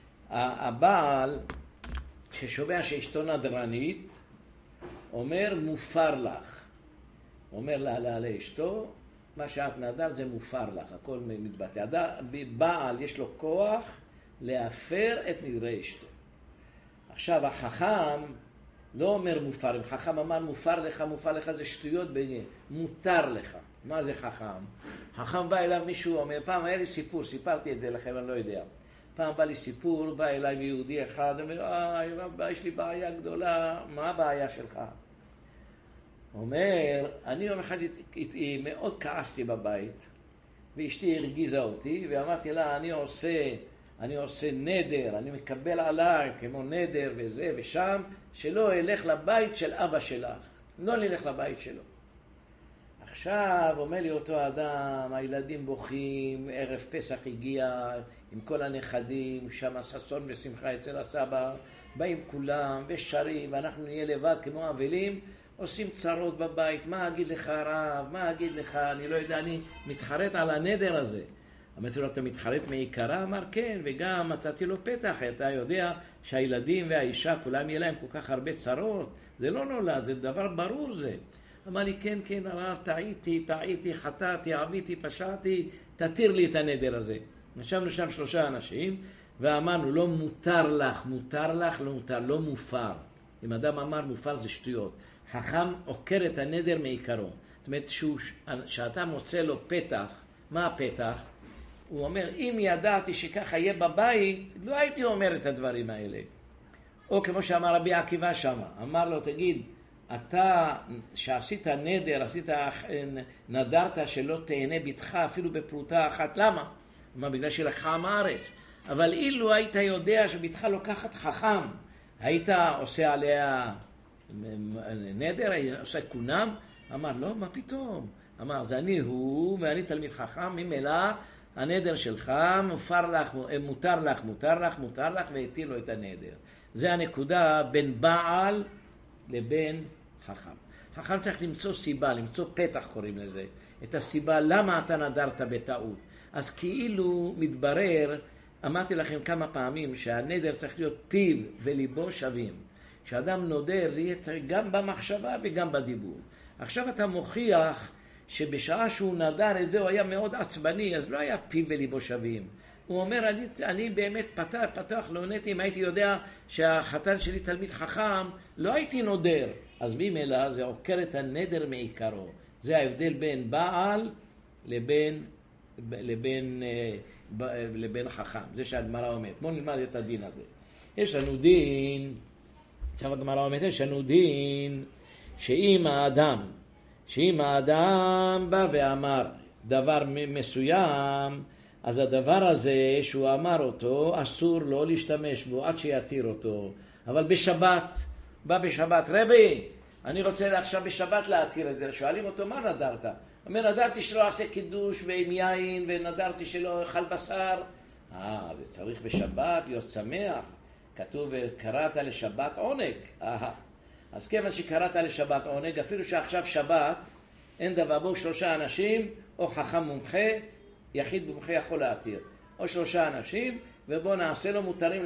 הבעל ששומע שאשתו נדרנית, אומר מופר לך. אומר לה לאשתו, מה שאת נדר זה מופר לך, הכל מתבטא. בעל יש לו כוח להפר את נדרי אשתו. עכשיו החכם לא אומר מופר, אם חכם אמר מופר לך זה שטויות בעניין, מותר לך. מה זה חכם? חכם בא אליו מישהו אומר, פעם היה לי סיפור, סיפרתי את זה לכם, אני לא יודע. פעם בא לי סיפור, בא אליי יהודי אחד, אומר, יש לי בעיה גדולה, מה הבעיה שלך? אומר, אני יום אחד מאוד כעסתי בבית, ואשתי הרגיזה אותי, ואמרתי לה, אני עושה נדר, אני מקבל עליי כמו נדר וזה ושם, שלא אלך לבית של אבא שלך, לא נלך לבית שלו. עכשיו אומר לי אותו אדם, הילדים בוכים, ערב פסח הגיע עם כל הנכדים, שם ששון ושמחה אצל הסבא, באים כולם ושרים, ואנחנו נהיה לבד כמו אבלים, עושים צרות בבית, מה אגיד לך הרב, מה אגיד לך, אני לא יודע, אני מתחרט על הנדר הזה. אמרתי לו, אתה מתחרט מעיקרה? אמר, כן, וגם מצאתי לו פתח, אתה יודע שהילדים והאישה, כולם יהיה להם כל כך הרבה צרות, זה לא נולד, זה דבר ברור זה. אמר לי, כן, כן, הרב, טעיתי, חטאתי, עביתי, פשעתי, תתיר לי את הנדר הזה. נשבנו שם 3 אנשים, ואמרנו, לא מותר לך, לא מופר. אם אדם אמר מופר זה שטויות. חכם עוקר את הנדר מעיקרו. זאת אומרת, שאתה מוצא לו פתח, מה הפתח? הוא אומר, אם ידעתי שככה יהיה בבית, לא הייתי אומר את הדברים האלה. או כמו שאמר רבי עקיבא שמה, אמר לו, תגיד, אתה שעשית נדר, נדרת שלא תהנה ביתך אפילו בפרוטה אחת, למה? אמר, בגלל שלקחה עם הארץ. אבל אילו היית יודע שביתך לוקחת חכם, היית עושה עליה נדר, עושה כונם? אמר, לא, מה פתאום? אמר, זה אני הוא, ואני תלמיד חכם, ממילא הנדר שלך מותר לך, והטיל לו את הנדר. זה הנקודה בין בעל לבין חכם. חכם צריך למצוא סיבה, למצוא פתח קוראים לזה. את הסיבה למה אתה נדרת בטעות. אז כאילו מתברר, אמרתי לכם כמה פעמים שהנדר צריך להיות פיו וליבו שווים. כשאדם נודר זה יהיה גם במחשבה וגם בדיבור. עכשיו אתה מוכיח שבשעה שהוא נדר את זה הוא היה מאוד עצבני, אז לא היה פיו וליבו שווים. הוא אומר, אני באמת פתח, לא עניתי, אם הייתי יודע שהחתן שלי תלמיד חכם, לא הייתי נודר. אז ממילא זה עוקר את הנדר מעיקרו. זה ההבדל בין בעל לבין חכם. זה שהגמרא אומרת. בואו נלמד את הדין הזה. יש לנו דין, עכשיו הגמרא אומרת, יש לנו דין שאם האדם בא ואמר דבר מסוים, אז הדבר הזה שהוא אמר אותו, אסור לו להשתמש בו עד שיתיר אותו. אבל בא בשבת, רבי, אני רוצה עכשיו בשבת להתיר את זה. שואלים אותו, מה נדרת? אומר, נדרתי שלא אעשה קידוש ועם יין, ונדרתי שלא אכל בשר. זה צריך בשבת להיות שמח. כתוב, קראת לשבת עונג. אז כיוון שקראת לשבת עונג, אפילו שעכשיו שבת, אין דבר, בואו 3 אנשים, או חכם מומחה, יחיד מומחה יכול להתיר. או 3 אנשים, ובואו נעשה לו מותרים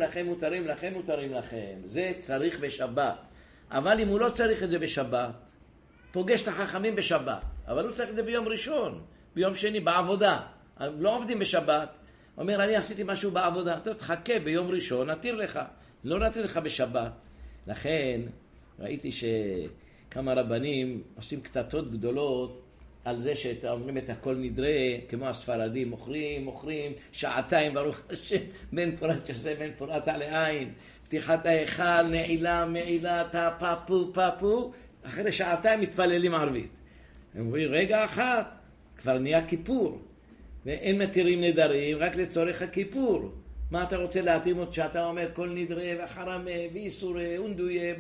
לכם. זה צריך בשבת. אבל אם הוא לא צריך את זה בשבת, פוגש את החכמים בשבת, אבל הוא צריך את זה ביום ראשון, ביום שני, בעבודה. לא עובדים בשבת. אומר, אני עשיתי משהו בעבודה. אתה תחכה ביום ראשון, נתיר לך. לא נתיר לך בשבת. לכן, ראיתי שכמה רבנים עושים קטטות גדולות על זה שאומרים את הכל נדרה, כמו הספרדים, מוכרים, שעתיים ברוך השם, בין פורת יוסף, בין פורת על העין, פתיחת ההיכל, מעילה, פאפו, אחרי שעתיים מתפללים ערבית. הם אומרים, רגע אחת, כבר נהיה כיפור, ואין מתירים נדרים רק לצורך הכיפור. מה אתה רוצה להתאים עוד שאתה אומר כל נדרה וחרמה ואיסור אונדויה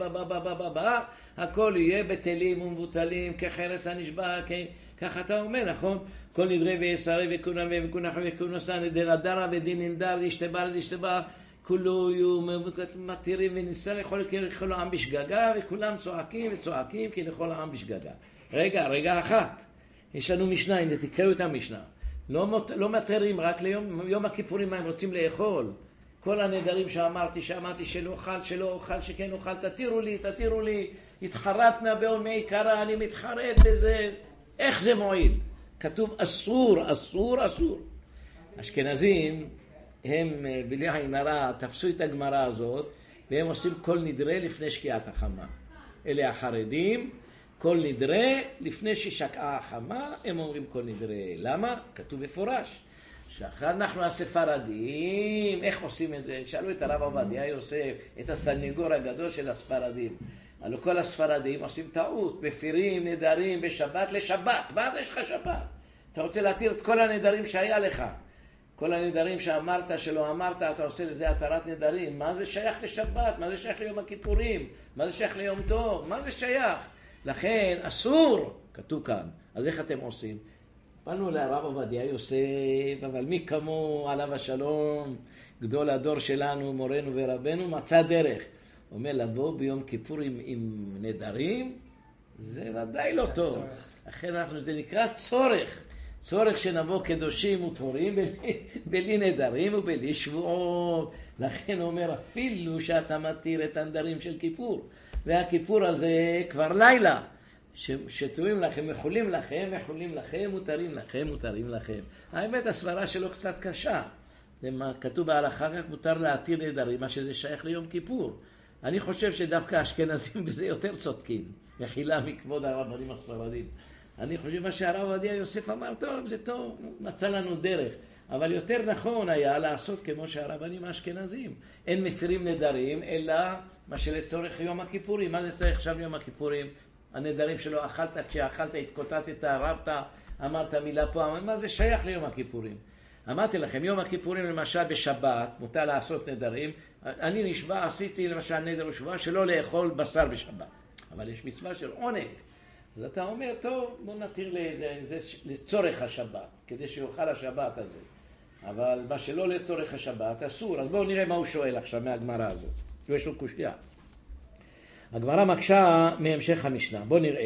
הכל יהיה בטלים ומבוטלים כחרס הנשבע, ככה אתה אומר, נכון? כל נדרה ויסרה וכונם וכונח וכונוסן דנדרה ודיננדר להשתבר כולו יהיו מתירים וניסה לכל העם בשגגה, וכולם צועקים כי לכל העם בשגגה. רגע אחת, יש לנו משנה, הנה תקראו את המשנה. לא מתרים רק ליום הכיפורים, מה הם רוצים לאכול. כל הנדרים שאמרתי שלא אוכל, שכן אוכל, תתירו לי, התחרטנה בעול מעיקרה, אני מתחרט בזה. איך זה מועיל? כתוב אסור. אשכנזים, הם בלי עין הרע תפסו את הגמרא הזאת, והם עושים כל נדרה לפני שקיעת החמה. אלה החרדים, כל נדרה לפני ששקעה החמה, הם אומרים כל נדרה. למה? כתוב בפורש. שאחרי אנחנו הספרדים, איך עושים את זה? שאלו את הרב עובדיה יוסף, את הסנגור הגדול של הספרדים. הלוא כל הספרדים עושים טעות, מפירים נדרים בשבת לשבת. מה זה יש לך שבת? אתה רוצה להתיר את כל הנדרים שהיה לך. כל הנדרים שאמרת, שלא אמרת, אתה עושה לזה התרת נדרים. מה זה שייך לשבת? מה זה שייך ליום הכיפורים? מה זה שייך ליום טוב? מה זה שייך? לכן אסור, כתוב כאן. אז איך אתם עושים? פנו לרב עובדיה יוסף, אבל מי כמו עליו השלום, גדול הדור שלנו, מורנו ורבנו, מצא דרך. הוא אומר, לבוא ביום כיפור עם נדרים, זה ודאי לא טוב. לכן זה נקרא צורך. צורך שנבוא קדושים וטהורים בלי נדרים ובלי שבועות. לכן הוא אומר, אפילו שאתה מתיר את הנדרים של כיפור, והכיפור הזה כבר לילה, שטועים לכם, מחולים לכם, מותרים לכם, מותרים לכם. האמת, הסברה שלו קצת קשה. כתוב בהלכה, רק מותר להתיר נדרים, מה שזה שייך ליום כיפור. אני חושב שדווקא האשכנזים בזה יותר צודקים, מחילה מכבוד הרבנים הספרדים. אני חושב מה שהרב עובדיה יוסף אמר, טוב, זה טוב, מצא לנו דרך. אבל יותר נכון היה לעשות כמו שהרבנים האשכנזים. אין מפירים נדרים, אלא מה שלצורך יום הכיפורים. מה זה צריך עכשיו יום הכיפורים? הנדרים שלו אכלת, כשאכלת, התקוטטת, רבת, אמרת מילה פה, מה זה שייך ליום הכיפורים? אמרתי לכם, יום הכיפורים למשל בשבת, מותר לעשות נדרים. אני נשבע, עשיתי למשל נדר ושבוע שלא לאכול בשר בשבת. אבל יש מצווה של עונג. אז אתה אומר, טוב, בוא נתיר לצורך השבת, כדי שיוכל השבת הזה. אבל מה שלא לצורך השבת אסור. אז בואו נראה מה הוא שואל עכשיו מהגמרא הזאת. יש לו קושיה. הגמרא מקשה מהמשך המשנה. בואו נראה.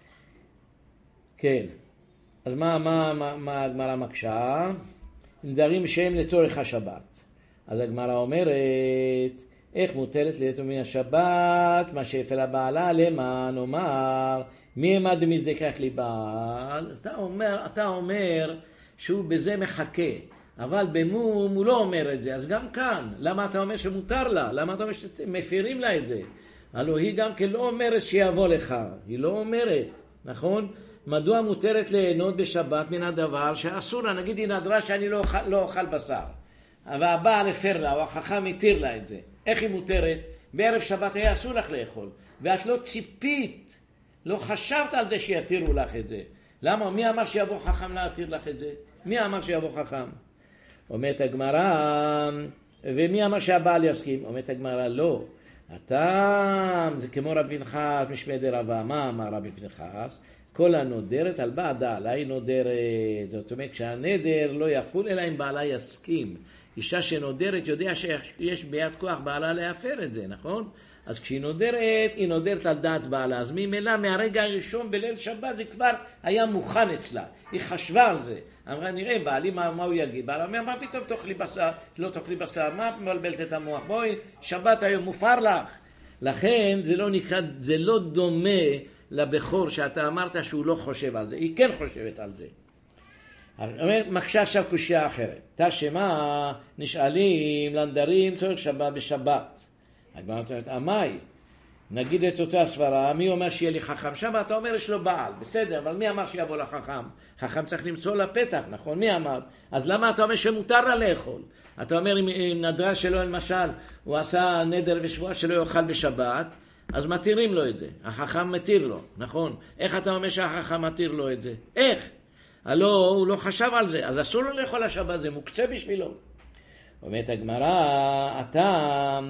כן. אז מה הגמרא מקשה? נדרים שהם לצורך השבת. אז הגמרא אומרת, איך מוטלת ליתר מן השבת, מה שהפלה בעלה, למה נאמר, מי עמד מזדקק לבעל? אתה אומר שהוא בזה מחכה, אבל במום הוא לא אומר את זה. אז גם כאן, למה אתה אומר שמותר לה? למה אתה אומר שמפירים לה את זה? הלוא היא גם כן לא אומרת שיבוא לך, היא לא אומרת, נכון? מדוע מותרת ליהנות בשבת מן הדבר שאסור לה? נגיד היא נדרה שאני לא אוכל בשר, אבל הבעל הפר לה, או החכם מתיר לה את זה. איך היא מותרת? בערב שבת היה אסור לך לאכול, ואת לא ציפית, לא חשבת על זה שיתירו לך את זה. למה? מי אמר שיבוא חכם להתיר לך את זה? מי אמר שיבוא חכם? אומרת הגמרא, ומי אמר שהבעל יסכים? אומרת הגמרא, לא. אתה, זה כמו רבי פנחס משמי דרבה. מה אמר רבי פנחס? כל הנודרת על בעדה, עליי נודרת. זאת אומרת, כשהנדר לא יחול אלא אם בעלה יסכים. אישה שנודרת יודע שיש ביד כוח בעלה להפר את זה, נכון? אז כשהיא נודרת, היא נודרת על דעת בעלה. אז ממילא מהרגע הראשון בליל שבת זה כבר היה מוכן אצלה. היא חשבה על זה. אמרה, נראה בעלי מה הוא יגיד. בעלה אומר, מה פתאום תאכלי בשר? לא תאכלי בשר, מה מבלבלת את המוח? בואי, שבת היום מופר לך. לכן זה לא נקרא, זה לא דומה לבכור שאתה אמרת שהוא לא חושב על זה. היא כן חושבת על זה. מקשה עכשיו קושיה אחרת. תשמע, נשאלים לנדרים צורך שבת בשבת. הגמרא אומרת, אמי, נגיד את אותה סברה, מי אומר שיהיה לי חכם? שם אתה אומר יש לו בעל, בסדר, אבל מי אמר שיבוא לחכם? חכם צריך למצוא לפתח, נכון? מי אמר? אז למה אתה אומר שמותר לה לאכול? אתה אומר אם נדרה שלו למשל, הוא עשה נדר ושבוע שלא יאכל בשבת, אז מתירים לו את זה. החכם מתיר לו, נכון? איך אתה אומר שהחכם מתיר לו את זה? איך? הלא, הוא לא חשב על זה, אז אסור לו לאכול השבת, זה מוקצה בשבילו. אומרת הגמרא, אתה,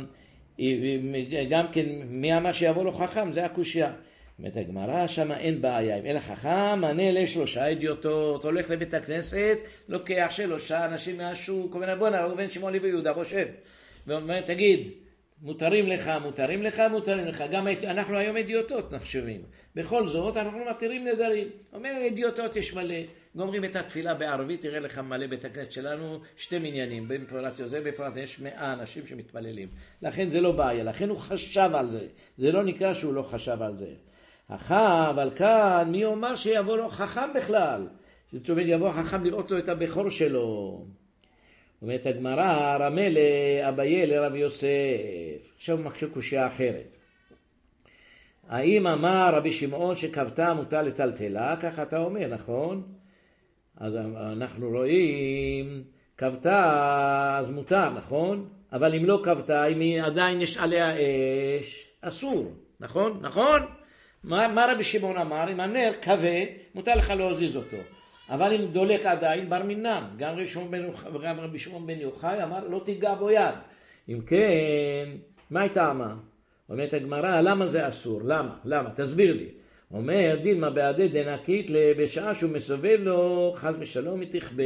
גם כן, מי אמר שיבוא לו חכם? זה הקושיה. אומרת הגמרא, שמה אין בעיה. אם אין לחכם, ענה לשלושה אידיוטות, הולך לבית הכנסת, לוקח שלושה אנשים מהשוק, אומר, בוא נראה, בן שמעון לי ביהודה, בוא שב. ואומר, תגיד, מותרים לך, מותרים לך, מותרים לך. גם אנחנו היום אידיוטות נחשבים. בכל זאת, אנחנו מתירים נדרים. אומר, אידיוטות יש מלא. גומרים את התפילה בערבית, תראה לך מלא בית הכנסת שלנו, שתי מניינים, בפרט יוזר, בפרט יש 100 אנשים שמתפללים. לכן זה לא בעיה, לכן הוא חשב על זה. זה לא נקרא שהוא לא חשב על זה. אבל כאן, מי אומר שיבוא לו חכם בכלל? זאת אומרת, יבוא חכם לראות לו את הבכור שלו. אומרת הגמרא, רמה לאביי לרב יוסף. עכשיו מקשה קושיה אחרת. האם אמר רבי שמעון שכבתה מותר לטלטלה? כך אתה אומר, נכון? אז אנחנו רואים, כבתה אז מותר, נכון? אבל אם לא כבתה, אם עדיין יש עליה אש, אסור, נכון? נכון? מה רבי שמעון אמר? אם הנר כבה, מותר לך להזיז אותו. אבל אם דולק עדיין בר מינן, גם רבי שמעון בן יוחאי אמר לא תיגע בו יד. אם כן, מה הייתה אמרה? אומרת הגמרא, למה זה אסור? למה? תסביר לי. אומר, דילמה בעדי דנקית בשעה שהוא מסובב לו, חס ושלום תכבה.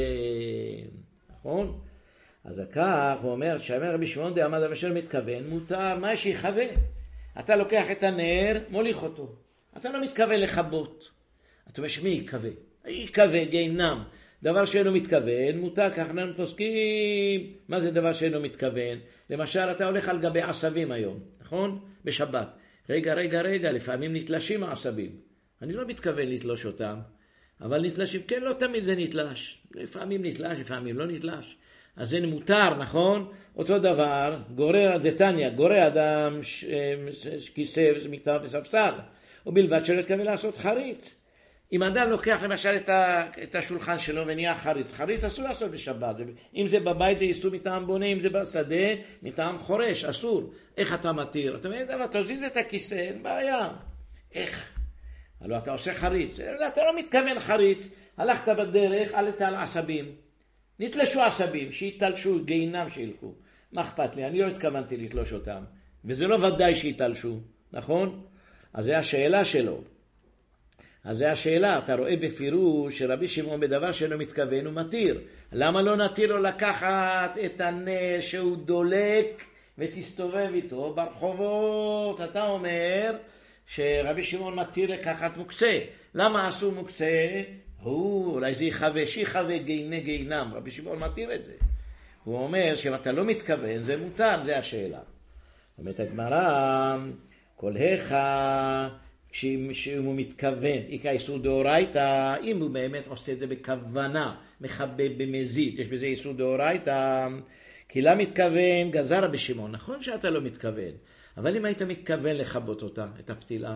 נכון? אז כך הוא אומר, שאמר רבי שמעון דעמד אשר מתכוון, מותר, מה שיחווה? אתה לוקח את הנר, מוליך אותו. אתה לא מתכוון לכבות. אתה אומר, שמי יכווה? יכווה גיהנם. דבר שאינו מתכוון, מותר, כך אנחנו פוסקים. מה זה דבר שאינו מתכוון? למשל, אתה הולך על גבי עשבים היום, נכון? בשבת. רגע, לפעמים נתלשים העשבים. אני לא מתכוון לתלוש אותם, אבל נתלשים, כן, לא תמיד זה נתלש. לפעמים נתלש, לפעמים לא נתלש. אז זה מותר, נכון? אותו דבר, גורר אדם כיסא מיטה וספסל, ובלבד שלא יתכוון לעשות חריץ. אם אדם לוקח למשל את השולחן שלו ונהיה חריץ, חריץ אסור לעשות בשבת. אם זה בבית זה איסור מטעם בונה, אם זה בשדה מטעם חורש, אסור. איך אתה מתיר? אתה אומר, אבל תזיז את הכיסא, אין בעיה. איך? הלוא אתה עושה חריץ. אתה לא מתכוון חריץ, הלכת בדרך, עלת על עשבים. נתלשו עשבים, שיתלשו, גיהינם שילכו. מה אכפת לי? אני לא התכוונתי לתלוש אותם. וזה לא ודאי שיתלשו, נכון? אז זה השאלה שלו. אז זה השאלה, אתה רואה בפירוש שרבי שמעון בדבר שאינו מתכוון הוא מתיר. למה לא נתיר לו לקחת את הנר שהוא דולק ותסתובב איתו ברחובות? אתה אומר שרבי שמעון מתיר לקחת מוקצה. למה עשו מוקצה? אולי זה שיחווה גיהינם. רבי שמעון מתיר את זה. הוא אומר שאם אתה לא מתכוון זה מותר, זה השאלה. אומרת הגמרא, כל היכא כשהוא מתכוון, איקא איסור דאורייתא, אם הוא באמת עושה את זה בכוונה, מחבב במזיד, יש בזה איסור דאורייתא, כי למה מתכוון? גזר רבי שמעון, נכון שאתה לא מתכוון, אבל אם היית מתכוון לכבות אותה, את הפתילה,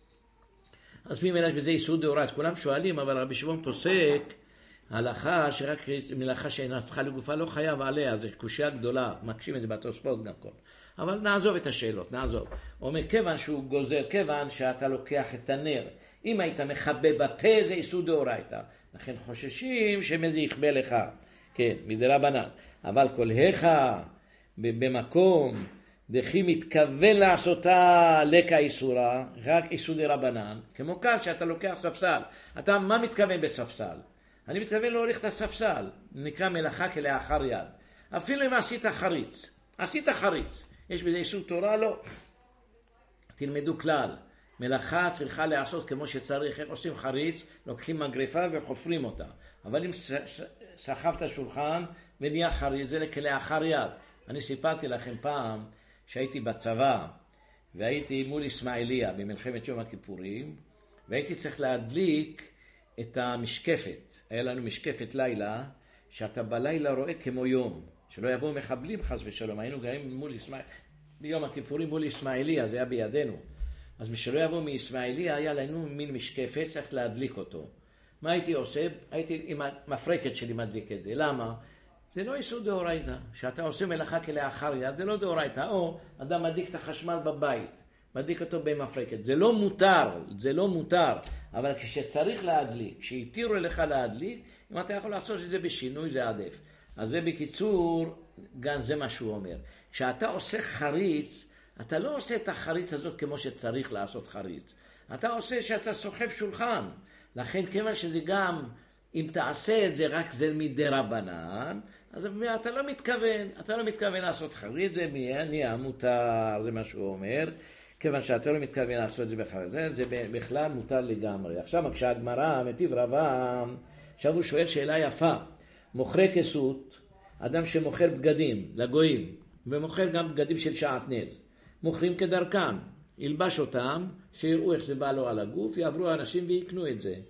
אז ממילא יש בזה איסור דאורייתא, כולם שואלים, אבל רבי שמעון פוסק, הלכה שרק מלאכה שאינה צריכה לגופה לא חייב עליה, זו קושיה גדולה, מקשים את זה בתוספות גם כל. אבל נעזוב את השאלות, נעזוב. הוא אומר, כיוון שהוא גוזר, כיוון שאתה לוקח את הנר, אם היית מחבא בפה זה איסור דאורייתא. לכן חוששים שמזה יכבה לך, כן, מדרבנן. אבל כל היכא במקום דכי מתכוון לעשותה לקה איסורה, רק איסור דרבנן, כמו כאן שאתה לוקח ספסל. אתה מה מתכוון בספסל? אני מתכוון להוריך את הספסל, נקרא מלאכה כלאחר יד. אפילו אם עשית חריץ. יש בזה איסור תורה? לא. תלמדו כלל. מלאכה צריכה לעשות כמו שצריך. איך עושים חריץ? לוקחים מגרפה וחופרים אותה. אבל אם סחבת שולחן ונהיה חריץ, זה כלאחר יד. אני סיפרתי לכם פעם שהייתי בצבא, והייתי מול ישמעאליה במלחמת יום הכיפורים, והייתי צריך להדליק את המשקפת. היה לנו משקפת לילה, שאתה בלילה רואה כמו יום. שלא יבואו מחבלים חס ושלום, היינו גרים ביום הכיפורים מול ישמעאליה, זה היה בידינו. אז משלא יבואו מישמעאליה, היה לנו מין משקפת, צריך להדליק אותו. מה הייתי עושה? הייתי עם המפרקת שלי מדליק את זה. למה? זה לא איסור דאורייתא. שאתה עושה מלאכה כלאחר יד, זה לא דאורייתא. או אדם מדליק את החשמל בבית, מדליק אותו במפרקת. זה לא מותר. אבל כשצריך להדליק, כשהתירו לך להדליק, אם אתה יכול לעשות את זה בשינוי, זה עדיף. אז זה בקיצור, גם זה מה שהוא אומר. כשאתה עושה חריץ, אתה לא עושה את החריץ הזאת כמו שצריך לעשות חריץ. אתה עושה שאתה סוחב שולחן. לכן כיוון שזה גם, אם תעשה את זה רק זה מדרבנן, אז אתה לא מתכוון לעשות חריץ, זה נהיה מותר, זה מה שהוא אומר. כיוון שאתה לא מתכוון לעשות את זה בחריץ, זה בכלל מותר לגמרי. עכשיו כשהגמרא מטיב רבם, עכשיו הוא שואל שאלה יפה. מוכרי כסות, אדם שמוכר בגדים לגויים, ומוכר גם בגדים של שעטנז, מוכרים כדרכם, ילבש אותם, שיראו איך זה בא לו על הגוף, יעברו האנשים ויקנו את זה.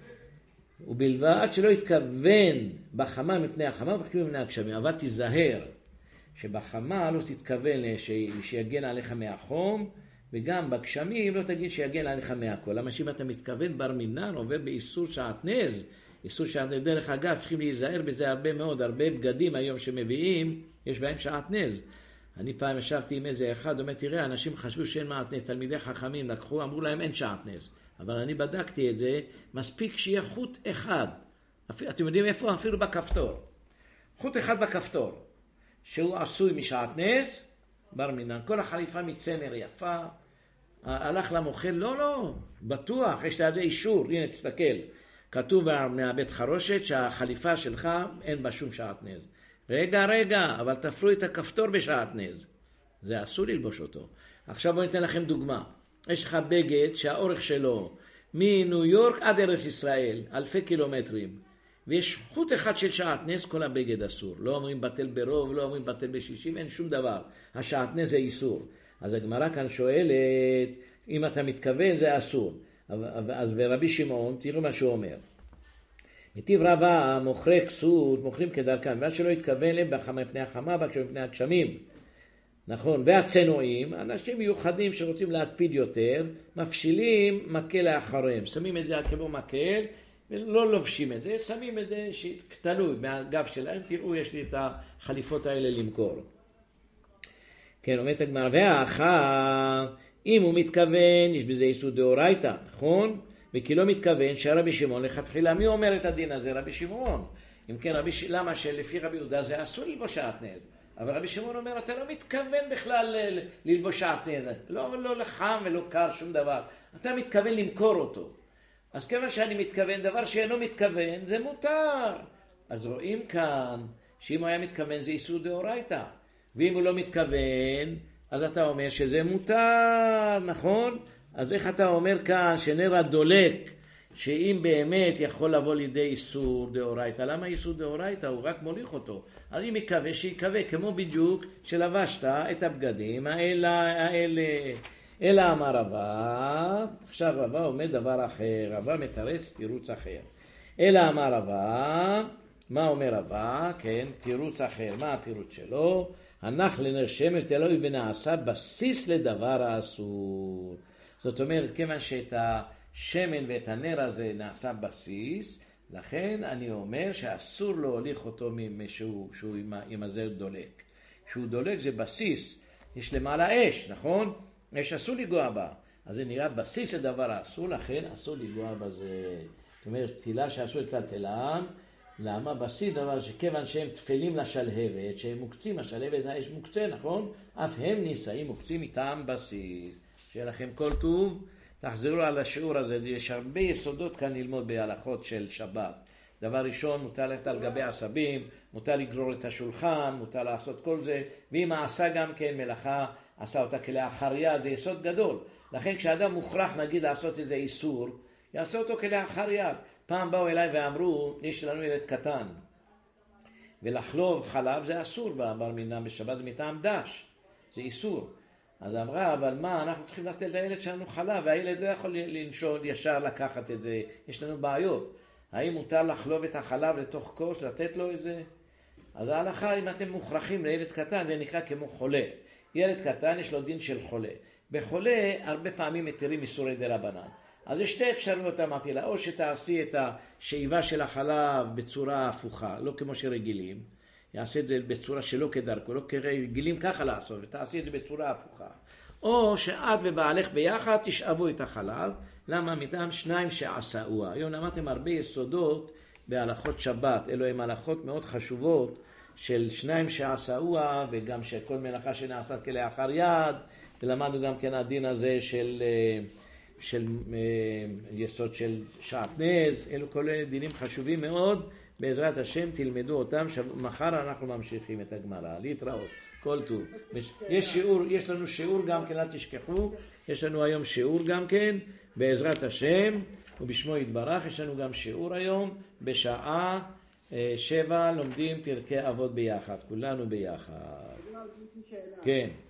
ובלבד שלא יתכוון בחמה מפני החמה ובחמה מפני הגשמים, אבל תיזהר שבחמה לא תתכוון שיגן עליך מהחום, וגם בגשמים לא תגיד שיגן עליך מהכל. למה שאם אתה מתכוון בר מינן עובר באיסור שעטנז, איסור דרך אגב, צריכים להיזהר בזה הרבה מאוד, הרבה בגדים היום שמביאים, יש בהם שעטנז. אני פעם ישבתי עם איזה אחד, אומר, תראה, אנשים חשבו שאין מעטנז, תלמידי חכמים לקחו, אמרו להם אין שעטנז. אבל אני בדקתי את זה, מספיק שיהיה חוט אחד. אתם יודעים איפה? אפילו בכפתור. חוט אחד בכפתור, שהוא עשוי משעטנז, בר מינן. כל החליפה מצמר יפה, הלך למוכר, לא, בטוח, יש לזה אישור, הנה תסתכל. כתוב מהבית חרושת שהחליפה שלך אין בה שום שעטנז. רגע, אבל תפרו את הכפתור בשעטנז. זה אסור ללבוש אותו. עכשיו בואו ניתן לכם דוגמה. יש לך בגד שהאורך שלו מניו יורק עד ארץ ישראל, אלפי קילומטרים. ויש חוט אחד של שעטנז, כל הבגד אסור. לא אומרים בטל ברוב, לא אומרים בטל ב60, אין שום דבר. השעטנז זה איסור. אז הגמרא כאן שואלת, אם אתה מתכוון זה אסור. אז ורבי שמעון, תראו מה שהוא אומר. מטיב רבה מוכרי כסות, מוכרים כדרכם, ועד שלא יתכוון להם מפני החמה, מפני הגשמים. נכון, והצנועים, אנשים מיוחדים שרוצים להקפיד יותר, מפשילים מקל לאחריהם, שמים את זה כמו מקל, ולא לובשים את זה, שמים את זה שתלוי מהגב שלהם, תראו יש לי את החליפות האלה למכור. כן, אומרת הגמרא, והאחר, אם הוא מתכוון, יש בזה איסור דאורייתא, נכון? וכי לא מתכוון שרבי שמעון לכתחילה, מי אומר את הדין הזה? רבי שמעון. אם כן, למה שלפי רבי יהודה זה אסור ללבוש שעטנז? אבל רבי שמעון אומר, אתה לא מתכוון בכלל ללבוש שעטנז. לא לחם ולא קר, שום דבר. אתה מתכוון למכור אותו. אז כיוון שאני מתכוון, דבר שאינו מתכוון, זה מותר. אז רואים כאן, שאם הוא היה מתכוון זה איסור דאורייתא. ואם הוא לא מתכוון, אז אתה אומר שזה מותר, נכון? אז איך אתה אומר כאן שנר הדולק, שאם באמת יכול לבוא לידי איסור דאורייתא, למה איסור דאורייתא? הוא רק מוליך אותו. אני מקווה שיקווה, כמו בדיוק שלבשת את הבגדים האלה. אלא אמר רבא, עכשיו רבא אומר דבר אחר, רבא מתרץ תירוץ אחר. אלא אמר רבא, מה אומר רבא? כן, תירוץ אחר, מה התירוץ שלו? הנח לנר שמש תלוי ונעשה בסיס לדבר האסור. זאת אומרת, כיוון שאת השמן ואת הנר הזה נעשה בסיס, לכן אני אומר שאסור להוליך אותו שהוא עם הזה דולק. כשהוא דולק זה בסיס, יש למעלה אש, נכון? אש אסור לגוע בה. אז זה נראה בסיס לדבר האסור, לכן אסור לגוע בזה. זאת אומרת, תפילה שאסור לטלטלם, למה? בסיס דבר שכיוון שהם תפלים לשלהבת, שהם מוקצים, השלהבת האש מוקצה, נכון? אף הם נישאים מוקצים איתם בסיס. שיהיה לכם כל טוב, תחזרו על השיעור הזה, יש הרבה יסודות כאן ללמוד בהלכות של שבת. דבר ראשון, מותר ללכת על גבי עשבים, מותר לגרור את השולחן, מותר לעשות כל זה, ואם עשה גם כן מלאכה, עשה אותה כלאחר יד, זה יסוד גדול. לכן כשאדם מוכרח נגיד לעשות איזה איסור, יעשה אותו כלאחר יד. פעם באו אליי ואמרו, יש לנו ילד קטן, ולחלוב חלב זה אסור בבר מינם בשבת, זה מטעם דש, זה איסור. אז אמרה, אבל מה, אנחנו צריכים לתת לילד שלנו חלב, והילד לא יכול לנשול ישר לקחת את זה, יש לנו בעיות. האם מותר לחלוב את החלב לתוך כוס, לתת לו את זה? אז ההלכה, אם אתם מוכרחים לילד קטן, זה נקרא כמו חולה. ילד קטן יש לו דין של חולה. בחולה הרבה פעמים מתירים איסורי דרבנן. אז יש שתי אפשרויות, אמרתי לה, או שתעשי את השאיבה של החלב בצורה הפוכה, לא כמו שרגילים, יעשה את זה בצורה שלא כדרכו, לא כרגילים ככה לעשות, ותעשי את זה בצורה הפוכה. או שאת ובעלך ביחד תשאבו את החלב, למה? מטעם שניים שעשאוה. היום למדתם הרבה יסודות בהלכות שבת, אלו הם הלכות מאוד חשובות של שניים שעשאוה, וגם שכל מלאכה שנעשת כלאחר יד, ולמדנו גם כן הדין הזה של יסוד של שעטנז, אלו כל דינים חשובים מאוד, בעזרת השם תלמדו אותם, מחר אנחנו ממשיכים את הגמרא, להתראות, כל טוב. יש לנו שיעור גם כן, אל תשכחו, יש לנו היום שיעור גם כן, בעזרת השם, ובשמו יתברך, יש לנו גם שיעור היום, בשעה 7 לומדים פרקי אבות ביחד, כולנו ביחד. כן.